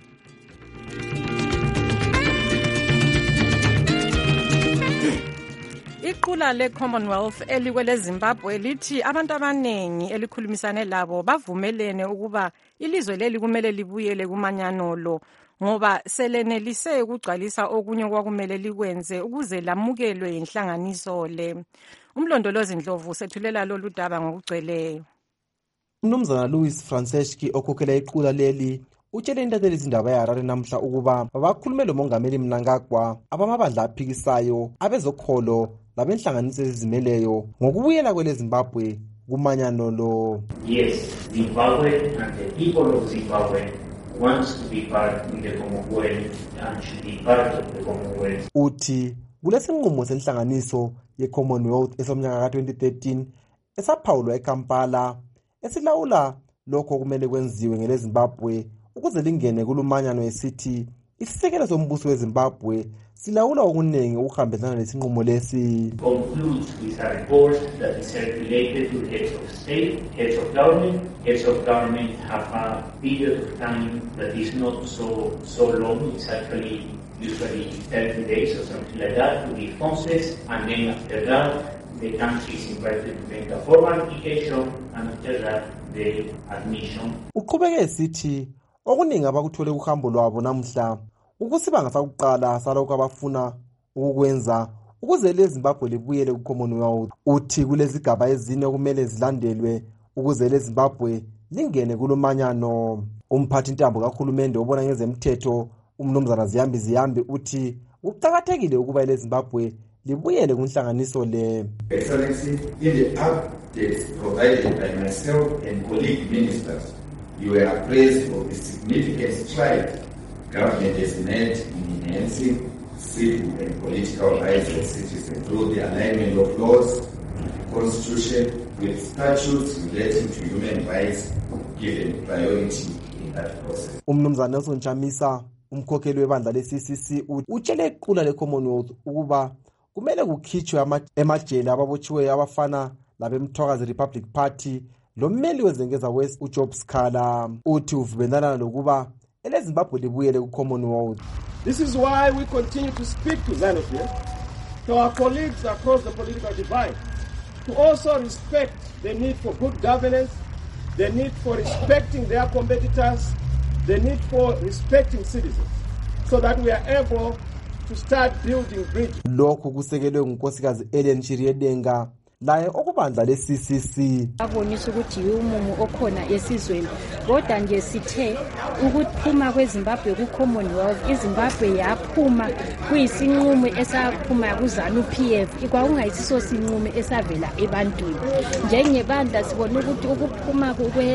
Iqula le-Commonwealth elikwele Zimbabwe lithi abantu abaningi elikhulumisane labo bavumelene ukuba ilizwe leli kumele libuyele kumanyano ngoba selenelise ukugcwalisa okunye kwakumele likwenze ukuze lamukelwe inhlanganiso le. Umlondolozi Ndlovu sethulela lolu daba ngokugcweleyo. Umnumzana Louis Franceschi okhokhela iqula leli utshele intatheli izindaba eHarare namhla ukuba bakhulume lomongameli Mnangagwa abamabandla aphikisayo abezokholo labenhlanganiso ezizimeleyo ngokubuyela kwele Zimbabwe kumanyano lo. Yes, Zimbabwe and the people of Zimbabwe wants to be part in the Commonwealth and should be part of the Commonwealth. Uthi kulesinqumo senhlanganiso ye-Commonwealth esomnyaka ka-2013 esaphawulwa eKampala esilawula lokho kumele kwenziwe ngele Zimbabwe ukuze lingene kulumanyano esithi isisekelo sombuso weZimbabwe silawula okuningi ukuhambelana lesinqumo lesi. Concludes with a report that is circulated to heads of state, heads of government. Heads of government have a period of time that is not so long. It's actually usually 30 days or something like that to give responses, and then after that the country is invited to make a formal application, and after that the admission. Uqhubeke esithi okuningi abakuthole kuhambo lwabo namhla ukusibanga sakuqala salokho abafuna ukukwenza ukuze leZimbabwe libuyele ku-Commonwealth. Uthi kulezigaba ezine kumele zilandelwe ukuze leZimbabwe lingene kulomanyano. Umphathi intambo kahulumende obona ngezemthetho umnumzana Ziyambi uthi kuqakathekile ukuba leZimbabwe libuyele kunhlanganiso le. Excellency, in the updates provided by myself and colleague ministers, you were appraised of the significant strides government has made in enhancing civil and political rights of citizens through the alignment of laws, constitution, with statutes relating to human rights, given priority in that process. Umnumzana Nelson Chamisa, umkhokheli webandla le-CCC, utshele iqula le-Commonwealth ukuba kumele kukhitshwe emajele ababotshiweyo abafana labemthwakazi Republic Party lommeli wezengeza West uJob Skhala. Uthi uvubelana lokuba eleZimbabwe libuyele ku-Commonwealth. This is why we continue to speak to ZANU-PF, to our colleagues across the political divide, to also respect the need for good governance, the need for respecting their competitors, the need for respecting citizens, so that we are able to start building bridges. Lokhu kusekelwe ngunkosikazi Ellen Chiriedenga laye okubandla le-CCC. Abonisa ukuthi umumu okhona esizweni kodwa nje sithe ukuphuma kweZimbabwe ku-Commonwealth, iZimbabwe yaphuma kuyisinqumo esaphuma ku-ZANU-PF, ikwakungayisiso sinqumo esavela ebantwini. Njengebandla sibona ukuthi ukuphuma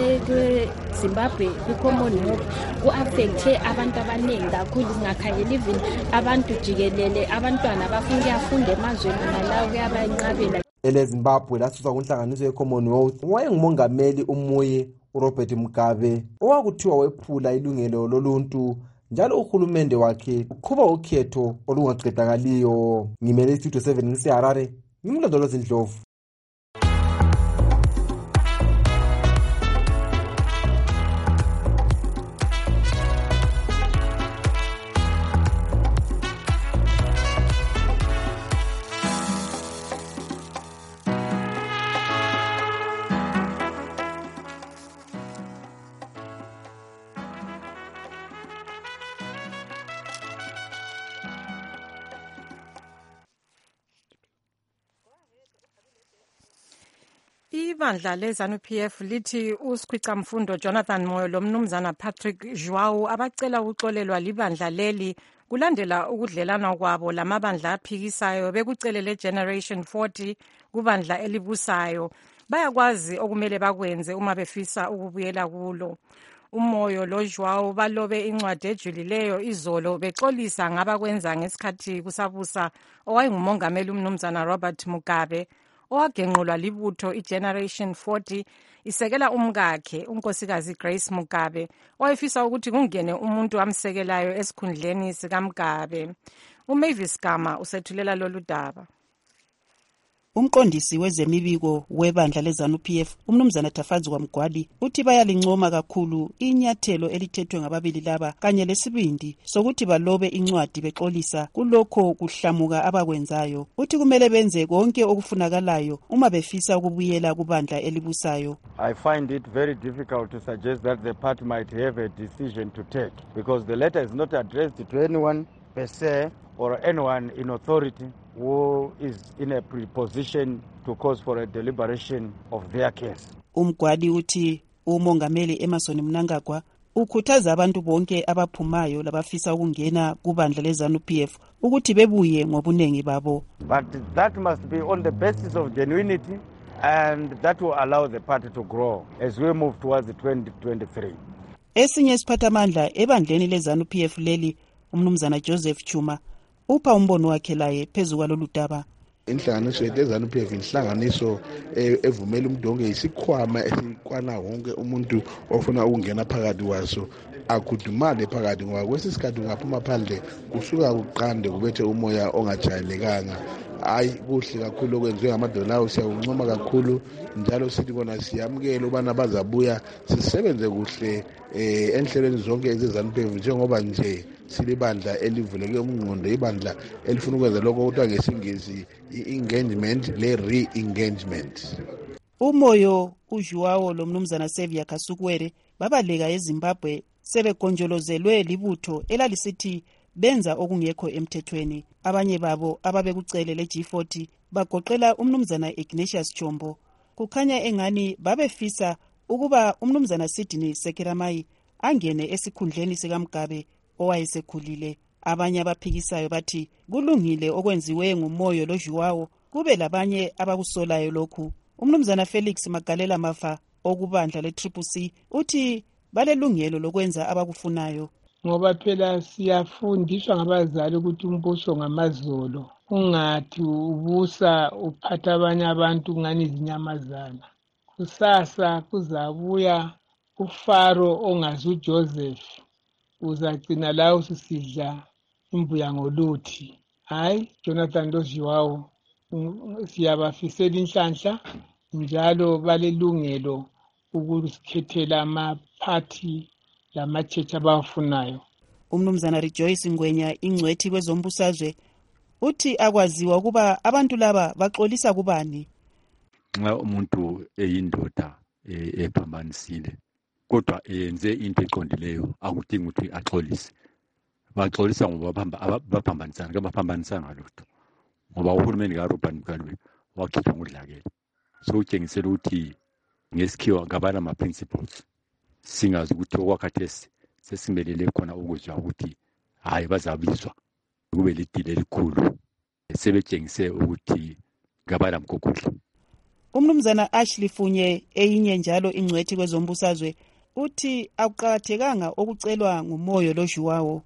kweZimbabwe ku-Commonwealth ku-affecte abantu abaningi kakhulu, singakhayela even abantu jikelele, abantwana abafuna ukuyafunda emazweni nalawo kuyabanqabela. eleZimbabwe lasuswa kunhlanganiso ye-Commonwealth wayengumongameli uMoye uRobert Mugabe owakuthiwa wephula ilungelo loluntu njalo uhulumende wakhe uqhuba ukhetho olungaqedakaliyo. Ngimele Studio 7 ngiseHarare, ngimlondolozi Ndlovu. Ibandla leZANU-PF lithi uSikhwicamfundo Jonathan Moyo lomnumzana Patrick Joao abacela ukuxolelwa libandla leli kulandela ukudlelana kwabo lamabandla aphikisayo bekucelele Generation 40 kubandla elibusayo. Bayakwazi okumele bakwenze uma befisa ukubuyela kulo. Umoyo loJoao balobe incwadi ejulileyo izolo bexolisa ngabakwenza ngesikhathi kusabusa owayengumongameli umnumzana Robert Mugabe owagenqulwa libutho iGeneration 40 isekela umkakhe unkosikazi Grace Mugabe owayefisa ukuthi kungene umuntu amsekelayo esikhundleni sikaMugabe. uMavis Gama usethulela lolu daba. Umqondisi wezemibiko webandla leZANU-PF umnumzana Tafadzwa Mgwadi uthi bayalincoma kakhulu inyathelo elithethwe ngababili laba kanye lesibindi sokuthi balobe incwadi bexolisa kulokho kuhlamuka abakwenzayo. Uthi kumele benze konke okufunakalayo uma befisa ukubuyela kubandla elibusayo. I find it very difficult to suggest that the party might have a decision to take because the letter is not addressed to anyone per se or anyone in authority who is in a preposition to cause for a deliberation of their case. Umgwadi uthi umongameli Emerson Mnangagwa ukhuthaza abantu bonke abaphumayo labafisa ukungena kubandla leZANU-PF ukuthi bebuye ngobunengi babo. But that must be on the basis of genuinity and that will allow the party to grow as we move towards the 2023. Esinye isiphathamandla ebandleni leZANU-PF leli umnumzana Joseph Chuma upha umbono wakhe laye phezu kwalolu daba. Inhlanganiso yeZANU-PF inhlanganiso evumela umdonge isikhwama esikwana wonke umuntu ofuna ukungena phakathi kwaso akhudumale phakathi ngoba kwesisikhathi ungaphuma phandle kusuka kuqande kubethe umoya ongajayelekanga. Hayi kuhle kakhulu okwenziwe ngamadola siyakuncoma kakhulu njalo sithi bona siyamukela ubana bazabuya sisebenze kuhle enhlelweni zonke ezeZANU-PF njengoba nje silibandla elivuleke umnqondo ibandla elifuna ukwenza lokho kuthiwa ngesingisi i-engagement le-re-engagement. Umoyo uJoao lomnumzana Xavier Kasukwere babaleka eZimbabwe sebegonjolozelwe libutho elalisithi benza okungekho emthethweni. Abanye babo ababekucelele G40 bagoqela umnumzana Ignatius Chombo. Kukhanya engani babefisa ukuba umnumzana Sydney Sekeramai angene esikhundleni sikaMugabe owayesekhulile. Abanye abaphikisayo bathi kulungile okwenziwe ngumoyo loJoao kube labanye abakusolayo lokhu. Umnumzana Felix Magalela Mafa okubandla le-CCC uthi balelungelo lokwenza abakufunayo. Ngoba phela siyafundiswa ngabazali ukuthi umbuso ngamazolo ungathi ubusa uphatha abanye abantu ngani izinyamazana. Kusasa kuzabuya uFaro ongazi uJoseph uzagcina la usisidla imbuya ngoluthi. Hayi Jonathan loJoao siyabafisela inhlanhla njalo balelungelo ukusikhethela amaphathi lamachechi abafunayo. Umnumzana Rejoice Ngwenya ingcwethi kwezombusazwe uthi akwaziwa ukuba abantu laba baxolisa kubani. Nxa umuntu eyindoda ephambanisile kodwa eyenze into eqondileyo akudingi ukuthi axolise. Baxolisa ngoba baphambanisana kabaphambanisanga lutho. Ngoba uhulumeni kaRobert Mugabe wakhipha ngudlakela. So utshengisela ukuthi ngesikhiwa ngabana ama-principles. Singazi ukuthi okwakhathesi sesimelele khona ukuzwa ukuthi hayi bazabizwa kube lidile elikhulu sebetshengise ukuthi ngabala mgogodla. Umnumzana Ashley Funye eyinye njalo ingcwethi kwezombusazwe uthi akuqakathekanga okucelwa ngumoyo loJoao.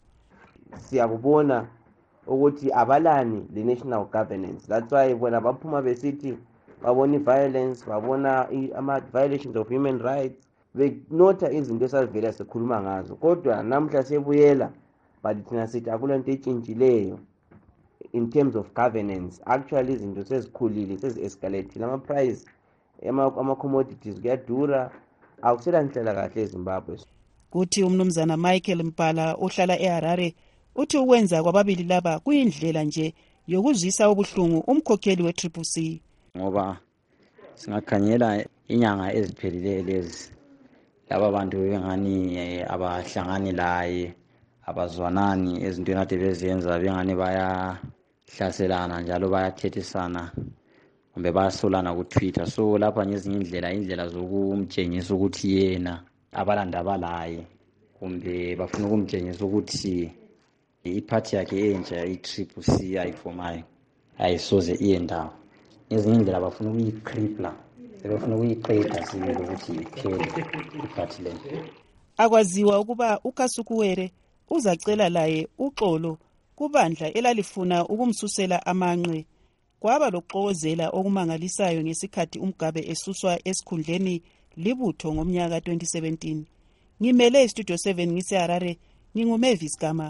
Siyakubona ukuthi abalani le national governance. That's why bona baphuma besithi babona violence, babona ama violations of human rights, benota izinto esavela sikhuluma ngazo, kodwa namhla sebuyela but thina sithi akulento etshintshileyo in terms of governance. Actually izinto sezikhulile, sezi-escalate, ama-price ama-commodities kuyadura, akusela ndlela kahle eZimbabwe. Kuthi umnumzana Michael Mpala ohlala eHarare uthi ukwenza kwababili laba kuyindlela nje yokuzwisa ubuhlungu umkhokheli we-CCC. Ngoba singakhanyela inyanga eziphelileyo lezi, laba bantu bengani abahlangani laye, abazwanani ezintweni ade bezenza, bengani bayahlaselana njalo bayathethisana kumbe bayasolana ku-Twitter. So lapha ngezinye indlela zokumtshengisa ukuthi yena abalanda abalaye kumbe bafuna ukumtshengisa ukuthi iphathi yakhe entsha i-CCC ayifomayo ayisoze iye ndawo. Ezinye indlela bafuna ukuyikripla, sebefuna ukuyiqeda sibili ukuthi iphele iphathi le. Akwaziwa ukuba uKasukuwere uzacela laye uxolo kubandla elalifuna ukumsusela amanqe. Kwaba lokuxokozela okumangalisayo ngesikhathi uMgabe esuswa esikhundleni libutho ngomnyaka 2017. Ngimele iStudio 7 ngiseHarare, nginguMavis Gama.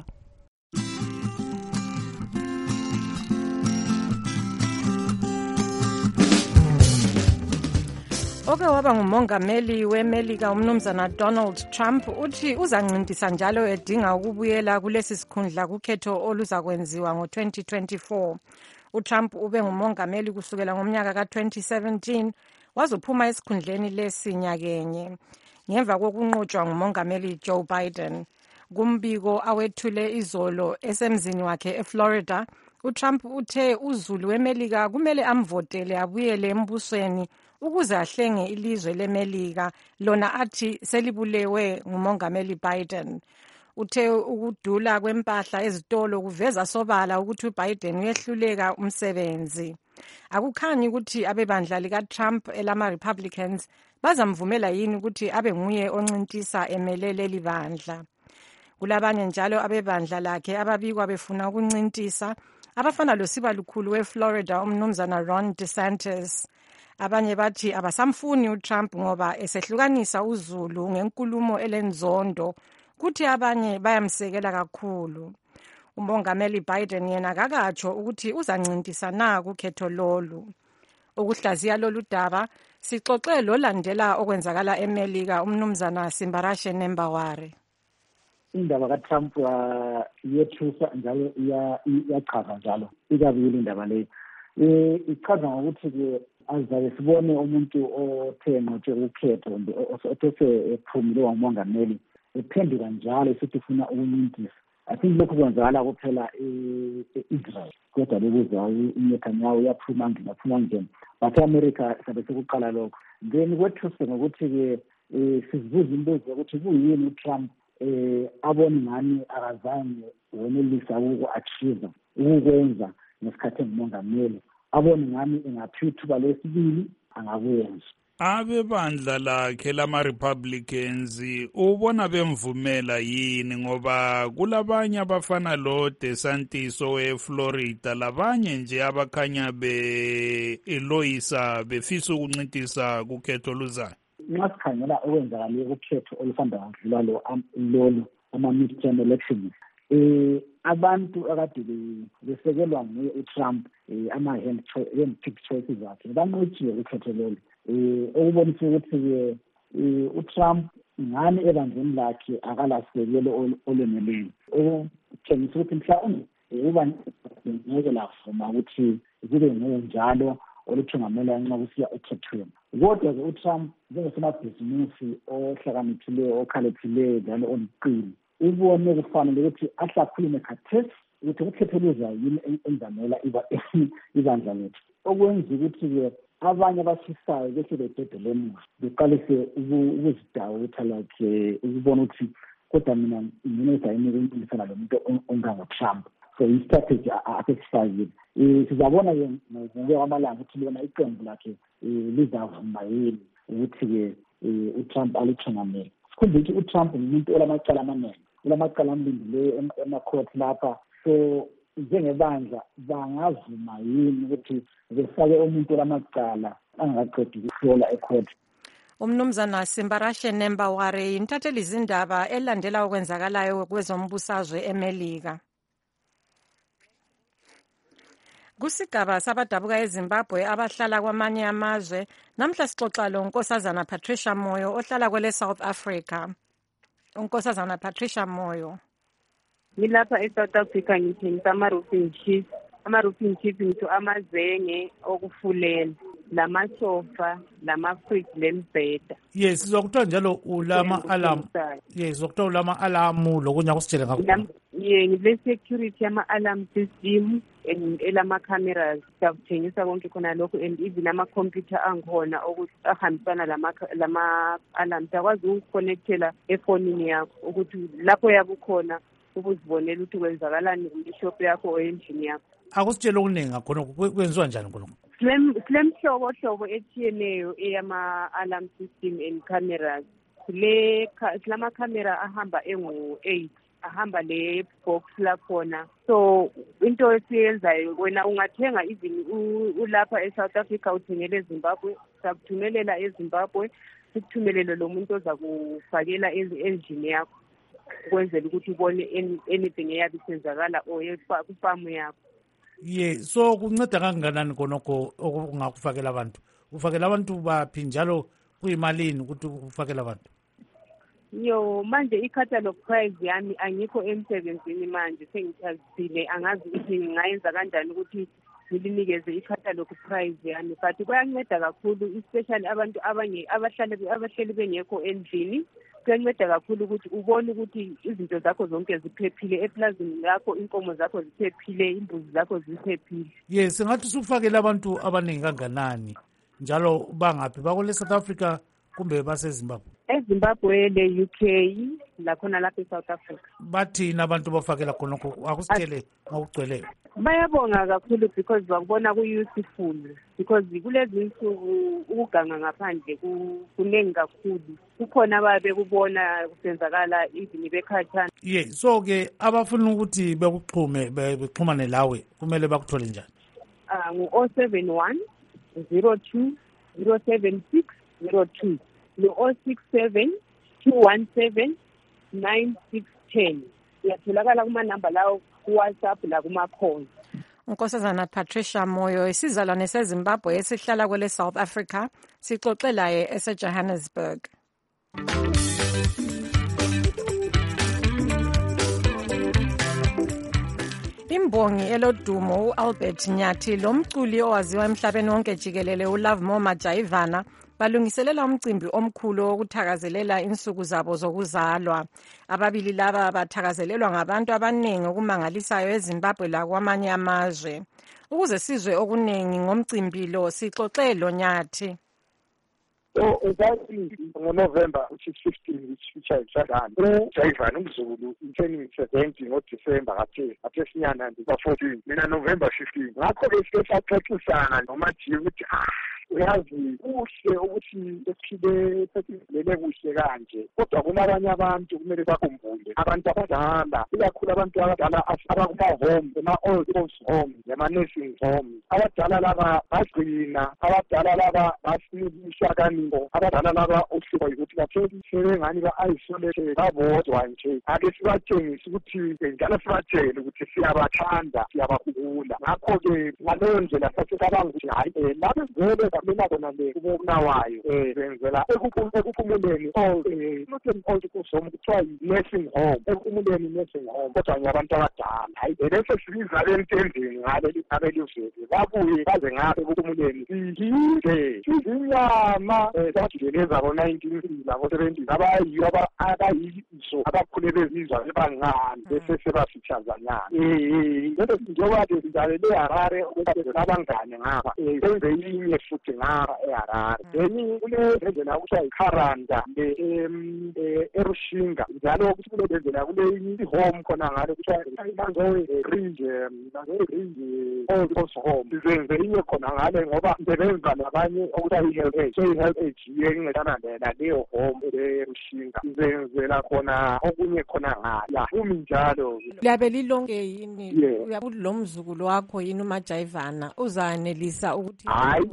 Oke waba ngumongameli weMelika umnumzana Donald Trump uthi uzancintisa njalo edinga ukubuyela kulesi sikhundla kukhetho oluzakwenziwa ngo-2024. uTrump ube ngumongameli kusukela ngomnyaka ka-2017 wazophuma esikhundleni lesi nyakenye ngemva kokunqotshwa ngumongameli Joe Biden. Kumbiko awethule izolo esemzini wakhe eFlorida, uTrump uthe uzulu weMelika kumele amvotele abuyele embusweni ukuze ahlenge ilizwe leMelika lona athi selibulewe ngumongameli Biden. Uthe ukudula kwempahla ezitolo kuveza sobala ukuthi uBiden uyehluleka umsebenzi. Akukhanyi ukuthi abebandla likaTrump elama-Republicans bazamvumela yini ukuthi abe nguye oncintisa emelele libandla. Kulabanye njalo abebandla lakhe ababikwa befuna ukuncintisa, abafana losibalukhulu weFlorida umnumzana Ron DeSantis. Abanye bathi abasamfuni uTrump ngoba esehlukanisa uzulu ngenkulumo elenzondo, kuthi abanye bayamsekela kakhulu. Umongameli Biden yena kakatsho ukuthi uzancintisa na kukhetho lolu. Ukuhlaziya lolu daba sixoxe lolandela okwenzakala eMelika umnumzana Simbarashe Nembaware. Indaba kaTrump yethusa njalo iyachaza njalo ikabili indaba leyo. Ichaza ngokuthi azabe sibone umuntu othe nqotshwe ukhetho othe ephumile wamongameli ephenduka njalo esithi ufuna ukuncintisa. I think lokhu kwenzakala kuphela e-Israel, kodwa bekuza uNetanyahu yaphuma ngene, but eAmerica sabe sekuqala lokho. Then kwethuse ngokuthi-ke sizibuza imibuzo yokuthi kuyini uTrump abone ngani akazange wenelisa uku-achieve ukukwenza ngesikhathi engumongameli, abone ngani engaphiwa ithuba lesibili angakwenza. Abebandla lakhe lama-Republicans ubona bemvumela yini? Ngoba kulabanye abafana lo DeSantis weFlorida, labanye nje abakhanya beloyisa befisa ukuncintisa kukhetho oluzayo. Nxa sikhangela okwenzakale kukhetho olufanda kudlula lolu ama-midterm elections, abantu akade besekelwa nguye uTrump ama-hand-picked choices zakhe banqotshiwe kukhetho lolu. Okubonisa ukuthi uTrump ngani ebandleni lakhe akalasekelo olweneleyo, okutshengisa ukuthi mhlawumbe uba ngeke lavuma ukuthi kube njalo oluthungamela nxa kusiya ekhethweni. Kodwa-ke uTrump njengosobhizinisi ohlakaniphileyo okhaliphileyo njalo oluqili ubone kufanele ukuthi ahle akhulume khathesi ukuthi ukhetho luzayo yini enzamela ibandla lethu, okwenza ukuthi-ke abanye abafisayo behle bededele emuva beqalise ukuzidawutha like ukubona ukuthi kodwa mina ngineza yini ukuncintisa lo muntu ongangoTrump. So i-strategy asesifakile. Sizabona-ke ngokuya kwamalanga ukuthi lona iqembu lakhe lizavuma yini ukuthi-ke uTrump alithungamele. Sikhumbule ukuthi uTrump ngumuntu olamacala amaningi, olamacala amlindileyo emakhoti lapha. So njengebandla bangavuma yini ukuthi befake umuntu olamacala angaqedi ukuhlola ekhoti? Umnumzana Simbarashe Nembaware yintatheli izindaba elandela okwenzakalayo kwezombusazwe eMelika. Kusigaba sabadabuka eZimbabwe abahlala kwamanye amazwe, namhla sixoxa lo Nkosazana Patricia Moyo ohlala kwele South Africa. Nkosazana Patricia Moyo. Ngilapha eSouth Africa ngithengisa ama-roofing sheets. Ama-roofing sheets ngitho amazenge okufulela, lamasofa, lama-fridge lembheda. Yes, sizokuthiwa njalo ulama-alarm. Yes, sizokuthiwa ulama-alarm lokunye akusitshele ngakho. Ngile-security yama-alarm system elama-cameras. Siyakuthengisa konke khona lokho, and even ama-computer angikhona ahambisana lama-alarm. Siyakwazi ukuconnectela efonini yakho ukuthi lapho yabukhona ukuzibonela ukuthi kwenzakalani ishop yakho or endlini yakho. Akusitshele okuningi ngakhona kwenziwa njani khona? Silemhlobo etshiyeneyo eyama-alarm system and cameras. Silama-camera ahamba engu-8, ahamba le-box lakhona. So into esiyenzayo wena ungathenga even ulapha eSouth Africa uthengele eZimbabwe, sakuthumelela eZimbabwe, sikuthumelele lo muntu oza kufakela endlini yakho ukwenzela ukuthi ubone anything eyabe isenzakala or kufamu yakho. So kunceda kangakanani konoko okungakufakela abantu? Ufakela abantu baphi njalo kuyimalini ukuthi ufakela abantu? Manje i-catalog price yami angikho emsebenzini manje, sengithazisile, angazi ukuthi ngingayenza kanjani ukuthi ngilinikeze i-catalog price yami, but kuyanceda kakhulu, especially abantu abahleli bengekho endlini. Kuyanceda kakhulu ukuthi ubone ukuthi izinto zakho zonke ziphephile eplazini lakho, inkomo zakho ziphephile, imbuzi zakho ziphephile. Yes, ngathi usufakela abantu abaningi kanganani njalo bangaphi, bakole South Africa kumbe baseZimbabwe? eZimbabwe, le-UK, lakhona lapha eSouth Africa. Bathini abantu bafakela khonokho? Akusitshele ngokugcweleyo. Bayabonga kakhulu because bakubona ku-useful, because kulezi nsuku ukuganga ngaphandle kuningi kakhulu. Kukhona ababe kubona kusenzakala even bekhatshana. So-ke abafuna ukuthi bexhumane lawe kumele bakuthole njani? Ngu-071 02 076 02 no-067 217 9610. Iyatholakala kuma-namba lawo ku-WhatsApp la kuma-calls. Nkosazana Patricia Moyo isizalwane seZimbabwe esihlala kwele South Africa sixoxe laye eseJohannesburg. Imbongi elodumo uAlbert Nyathi lomculi owaziwa emhlabeni wonke jikelele uLove More Majaivana balungiselela umcimbi omkhulu wokuthakazelela insuku zabo zokuzalwa. Ababili laba bathakazelelwa ngabantu abaningi okumangalisayo eZimbabwe lakwamanye amazwe. Ukuze sizwe okuningi ngomcimbi lo sixoxe lo Nyathi. NgoNovember which is 15 which I done. Jaivana umZulu turning 70 ngoDecember athe sinyana ndiba-14 mina November 15. Ngakho-ke sike saxoxisana noMajiya ukuthi uyazi kuhle ukuthi esiphile sesidlele kuhle kanje, kodwa kunabanye abantu kumele bakhumbule, abantu abadala, ikakhulu abantu abadala abakuma-home, ema-old folks home, ema-nursing home. Abadala laba bagcina, abadala laba basinikisha kaniko, abadala laba uhlupho yikuthi bathole sebengani ba-isolate babodwa nje. Ake sibatshengise ukuthi njalo sibatshele ukuthi siyabathanda, siyabakhumbula. Ngakho-ke ngaleyo ndlela sasicabanga ukuthi hayi labe vele mina kona le kubonawayo benzela ekuphumuleni not an old folks home, kuthiwa yi-nursing home, ekuphumuleni nursing home, kodwa ngabantu abadala. Hayi bese sibiza entendeni ngabelizweni babuye baze ngabe ekuphumuleni sihinde izinyama zajikeleza zabo-19 labo-70 abayiyo abayizo abakhule bezizwa bebancane bese sebafithazanyana. Lento njengoba sizalele eHarare ukuba abangane ngaba senze inye futhi ngaba eHarare. Then kule kuthiwa yiKharanda eRushinga, njalo ukuthi kule ndlela kule i-home khona ngale kuthiwa Manzoe Ridge Old Folks Home. Sizenze inye khona ngale ngoba sisebenza nabanye okuthiwa i-health aid. So i-health aid yenqedana naleyo home eRushinga, sizenzela khona okunye khona ngala umi njalo. Liyabe lilonke yini? Uyabuthi lo mzukulu wakho yini uMajaivana uzanelisa ukuthi hayi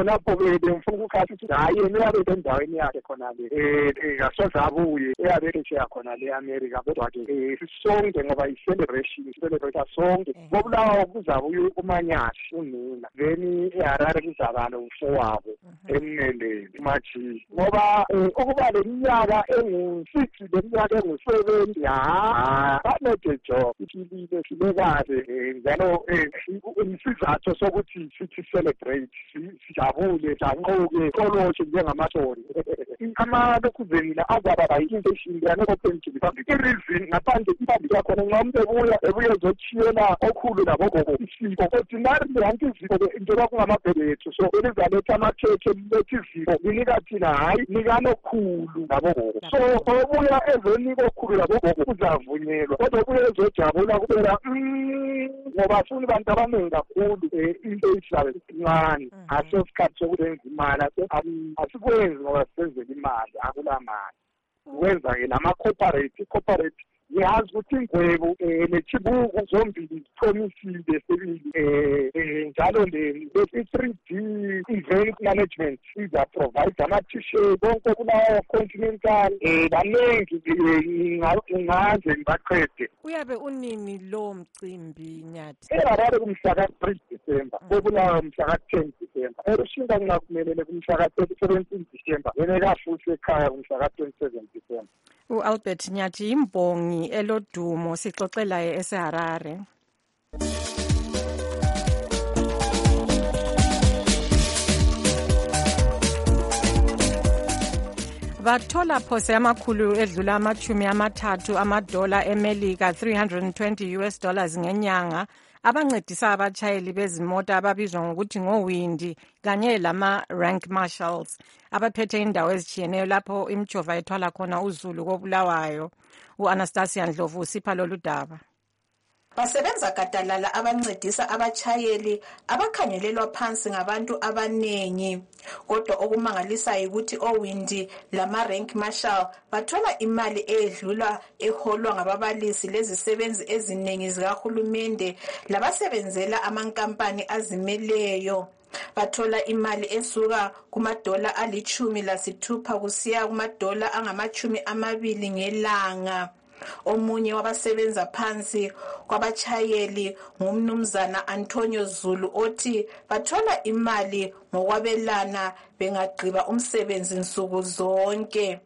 khonapho-ke bengifuna ukukhathi ukuthi hayi yena uyabe endaweni yakhe khona-le kasoze abuye eyabe esheya khona le America kodwa-ke sisonke ngoba i-celebration sonke koBulawayo kuzabuye uManyashi unina then eHarare kuzaba umfowabo emnendeni uMaji ngoba ukuba leminyaka engu-6 leminyaka engu-7 banede job iphilile sibekaze njalo isizathu sokuthi sithi celebrate sijabule sanquke koloshe njengamasoni amalokhuzeni la azaba bayinto eshindana open to the public i-reason ngaphandle ipublic yakhona nxa umuntu ebuye ezochiyela okhulu labogogo isiko ordinary hanti iziko njengoba kungamabhebethu so elizaletha amakhekhe liletha iziko linika thina hayi nikanokhulu labogogo so obuya ezonika okhulu labogogo kuzavunyelwa kodwa obuye ezojabula kubera ngoba funi abantu abaningi kakhulu into isilabe sincane asosikhathi sokulenza imali asikwenzi ngoba senzela imali akulamali ukwenza-ke nama-corporate ngiyazi ukuthi ingwebo nechibuku zombili zithomisile sibili njalo i-3D event management izaprovide ama-t-shirt konke kulawo continental baningi ngingaze ngibaqede. Uyabe unini lo mcimbi Nyathi? eHarare kumhla ka-3 December koBulawayo mhla ka-10 December eRushinga ngingaphumelele kumhla ka-17 December enekafuthi ekhaya kumhla ka-27 December. U-Albert Nyathi imbongi elodumo sixoxela eseHarare. Bathola phose amakhulu edlula $30 amadola eMelika $320 ngenyanga abancedisa abatshayeli bezimota ababizwa ngokuthi ngowindi kanye lama-rank marshals abaphethe indawo ezitshiyeneyo lapho imijova ethwala khona uzulu koBulawayo. U-Anastasia Ndlovu usipha lolu daba. Basebenza gadalala abancedisa abatshayeli abakhangelelwa phansi ngabantu abanengi. Kodwa okumangalisa ukuthi owindi lama-rank marshal bathola imali edlula eholwa ngababalisi lezisebenzi eziningi zikahulumende labasebenzela amankampani azimeleyo. Bathola imali esuka kumadola $16 kusiya kumadola $20 ngelanga. Omunye wabasebenza phansi kwabatshayeli ngumnumzana Antonio Zulu othi bathola imali ngokwabelana bengagqiba umsebenzi nsuku zonke.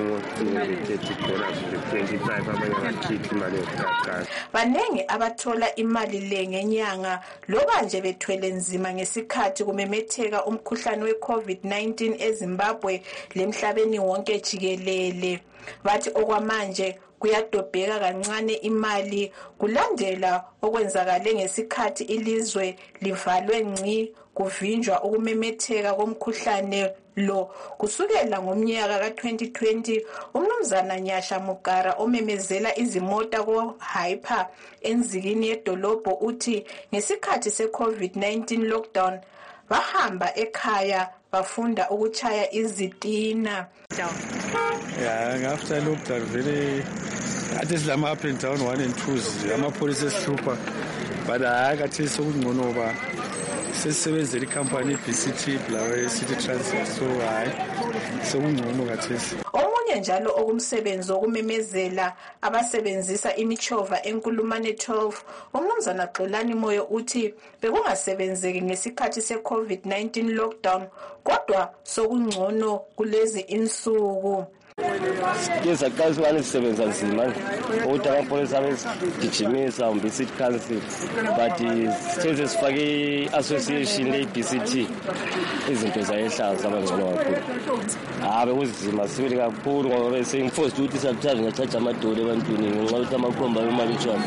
Banenge abathola imali le ngenyanga loba nje bethwele nzima ngesikhathi kumemetheka umkhuhlane we-COVID-19 eZimbabwe lemhlabeni wonke jikelele. Bathi okwamanje kuyadobheka kancane imali kulandela okwenzakale ngesikhathi ilizwe livalwe ngci kuvinjwa ukumemetheka komkhuhlane lo kusukela ngomnyaka ka-2020. Umnumzana Nyasha Mugara omemezela izimota ko-Hyper enzikini yedolobho uthi ngesikhathi se-COVID-19 lockdown bahamba ekhaya bafunda ukuchaya izitina. Yeah, after lockdown vele athi silama up and down 1 and 2 amapholisa esihlupha but akathi sokungcono ba sesebenzela ikhampani iBCT Bulawayo City Transit so hayi sokungcono kathesi. Omunye njalo okumsebenzi okumemezela abasebenzisa imichova enkulumane 12 umnumzana Xolani Moyo uthi bekungasebenzeki ngesikhathi se-COVID-19 lockdown kodwa sokungcono kulezi insuku. Ngeza kazi wani sisebenza nzima ukuthi amapholisa abegijimisa uBCT Council but sithe sifake i-association le-BCT izinto zayehlaza abangcono kakhulu bekuzima sibili kakhulu ngoba bese ngifosed ukuthi sometimes ngiyachaja amadolo ebantwini ngenxa yokuthi amakhomba bemali etshwala.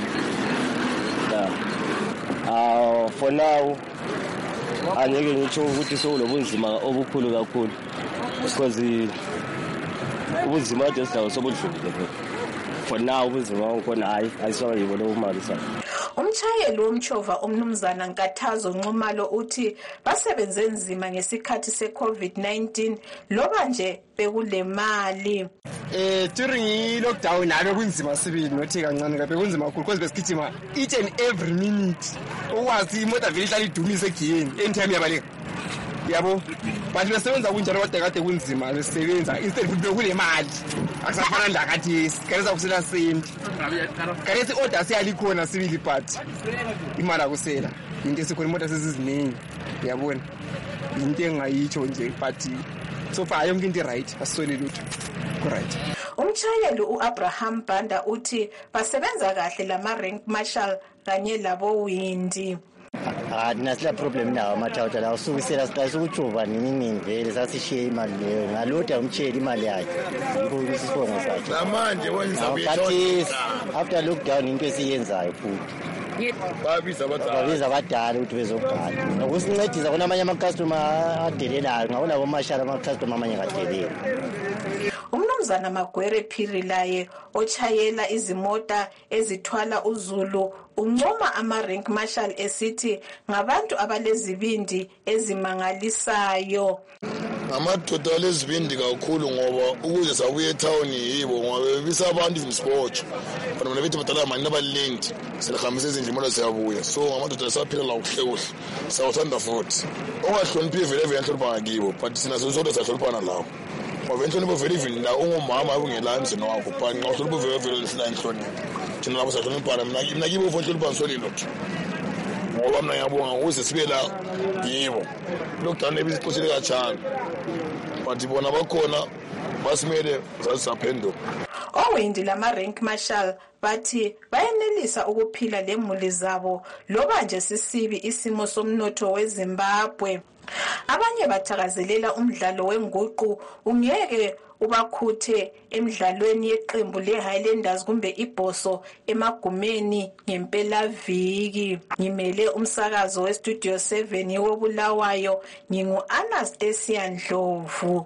For now angeke ngitsho ukuthi sokulobunzima obukhulu kakhulu because ubunzima kade silawo sobudlulile for now ubunzima bukhona hayi ayiswayibo lo mali sa. Umchayeli womchova umnumzana Nkathazo Nxumalo uthi basebenze nzima ngesikhathi se-COVID-19 loba nje bekule mali. During lockdown nabe kunzima sibili nothi kancane kabe kunzima kakhulu because besigijima each and every minute. Ukwazi imoto vele ihlala idumise egiyeni anytime yabaleka. yabo but besebenza kunjalo kodwa kade kunzima besebenza instead futhi bekule mali akusafana ndakathi sikaleza kusela sendi kalesi order siyalikhona sibili but imali akusela into esikhona imoto sesiziningi yabona into engayitsho nje but so far yonke into right asisole lutho correct. Umshayeli uAbraham Banda uthi basebenza kahle lama-rank marshal kanye labo-Windi. Nasila problem nawo amathawuta la usukisela siqalisa ukujuva nini vele sasishiye imali leyo ngaloda umtsheli imali yakhe ngikho isibongo sakhe namanje wenza after lockdown into esiyenzayo futhi babiza abadala ukuthi bezobhala nokusincedisa khona amanye ama-customer adelelayo ngabona bomashala ama-customer amanye kadelela. Umnumzana Magwere Phiri laye ochayela izimota ezithwala uZulu uncoma ama-rank marshal esithi ngabantu abalezibindi ezimangalisayo. Ngamadoda alezibindi kakhulu ngoba ukuze sabuye etown yibo ngoba bebisa abantu imsport bona mina bethi badala manje nabalindi selihambisa izindimoto siyabuya so ngamadoda saphila la kuhle kuhle sawuthanda futhi ongahloniphi vele enhlonipha ngakibo but sina sonke sahloniphana lawo ngoba enhlonipho vele even la ungumama abungela emzini wakho but nxa uhlonipho vele sina inhlonipho thina labo sahloniphana mina kibo mfo nhlonipha ngisolilo nje ngoba mina ngiyabonga ukuze sibe la yibo lockdown ebisixoshele kachana but bona bakhona basimele zasaphenduka. Owindi lama-rank marshal bathi bayenelisa ukuphila lemuli zabo loba nje sisibi isimo somnotho weZimbabwe. Abanye bathakazelela umdlalo wenguqu ungeke ubakhuthe emidlalweni yeqembu leHighlanders kumbe iBhoso emagumeni ngempelaviki. Ngimele umsakazo weStudio 7 wobulawayo ngingu-Anastasia Ndlovu.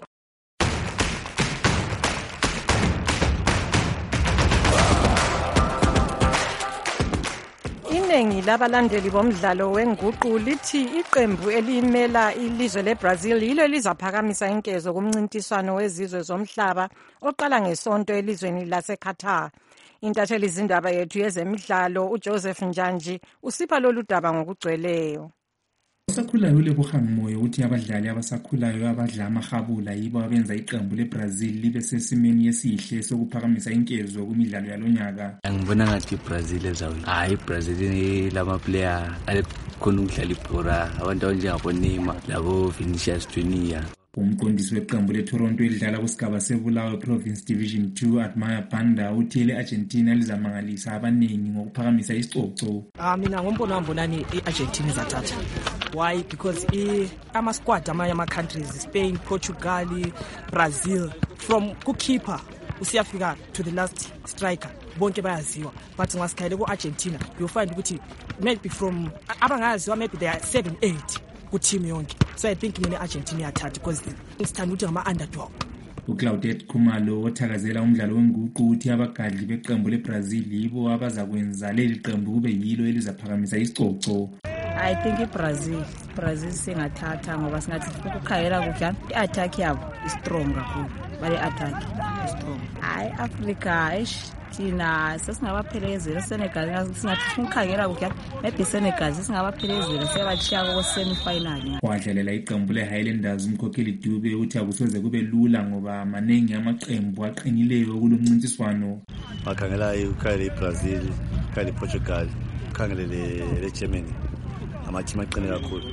Iningi labalandeli bomdlalo wenguqu lithi iqembu elimela ilizwe leBrazil yilo lizaphakamisa inkezo kumncintiswano wezizwe zomhlaba oqala ngesonto elizweni laseQatar. Intatheli izindaba yethu yezemidlalo uJoseph Njanji usipha lolu daba ngokugcweleyo. Abasakhulayo lebohangomoya ukuthi abadlali abasakhulayo abadla amahabula yibo abenza iqembu leBrazil libe sesimeni esihle sokuphakamisa inkezo kumidlalo yalonyaka. Ngibona ngathi iBrazil ezawina. Hayi iBrazil lama player alikhona ukudlala ibhola abantu abanjengabo Neymar labo Vinicius Junior. Umqondisi weqembu leToronto elidlala kusigaba seBulawayo Province Division 2 Admire Banda uthi iArgentina lizamangalisa abaningi ngokuphakamisa isicoco. Mina ngombono wami bonani iArgentina izathatha. Why? Because ama squad amanye ama countries Spain, Portugal, Brazil from goalkeeper usiyafika to the last striker bonke bayaziwa but ngasikhayele kuArgentina you find ukuthi maybe from abangaziwa maybe they are 7-8 ku team yonke. So I think mina Argentina yathatha because isithanda ukuthi ngama underdog. uClaudet Khumalo othakazela umdlalo wenguqu uthi abagadli beqembu leBrazil yibo abazakwenza leli qembu kube yilo elizaphakamisa isicoco. I think iBrazil singathatha ngoba singathi ukukhayela kudla i-attack yabo strong kakhulu bale attack strong. Hayi Africa thina sesingabaphelezela Senegal singathi ukukhayela kudla maybe Senegal singabaphelezela sebatshiya ko semi final. Wadlalela iqembu leHighlanders umkhokheli Dube uthi akusoze kube lula ngoba maningi amaqembu aqinileyo kulomncintiswano. Bakhangela ukhayela iBrazil, ukhayela iPortugal, ukhangela leGermany. Amathima aqine kakhulu.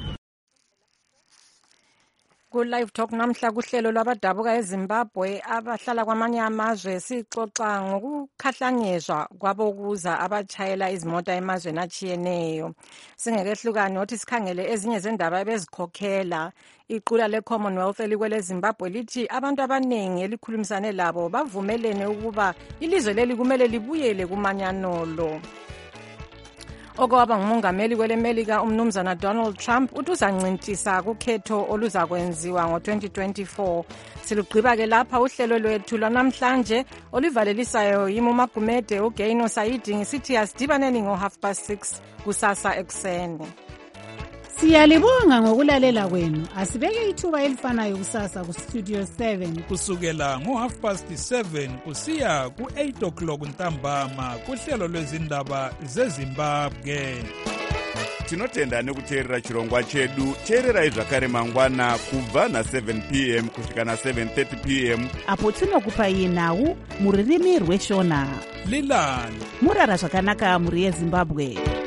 Ku live talk namhla kuhlelo lwabadabuka eZimbabwe abahlala kwamanye amazwe sixoxa ngokukhahlanyezwa kwabokuza abachayela izimota emazweni achiyeneyo. Singekehlukani othi sikhangele ezinye zendaba ebezikhokhela. Iqula leCommonwealth elikwele Zimbabwe lithi abantu abaningi elikhulumisane labo bavumelene ukuba ilizwe leli kumele libuyele kumanyanolo. Okwaba ngumongameli kweleMelika umnumzana Donald Trump uthi uzancintisa kukhetho oluzakwenziwa ngo-2024. Silugqiba ke lapha uhlelo lwethu lwanamhlanje olivalelisayo yimi uMagumede uGaino Saidi ngisithi asidibaneni ngo6:30 kusasa ekuseni. Siyalibonga ngokulalela kwenu. Asibeke ithuba elifanayo kusasa ku Studio 7 kusukela ngo7:30 kusiya ku8 o'clock ntambama kuhlelo lwezindaba zeZimbabwe. tinotenda nekuteerera chirongwa chedu. Teererai zvakare mangwana kubva na7 p.m. kusvika na7:30 p.m. apo tinokupai nhau mururimi rweshona. Lilani murara zvakanaka muri yeZimbabwe.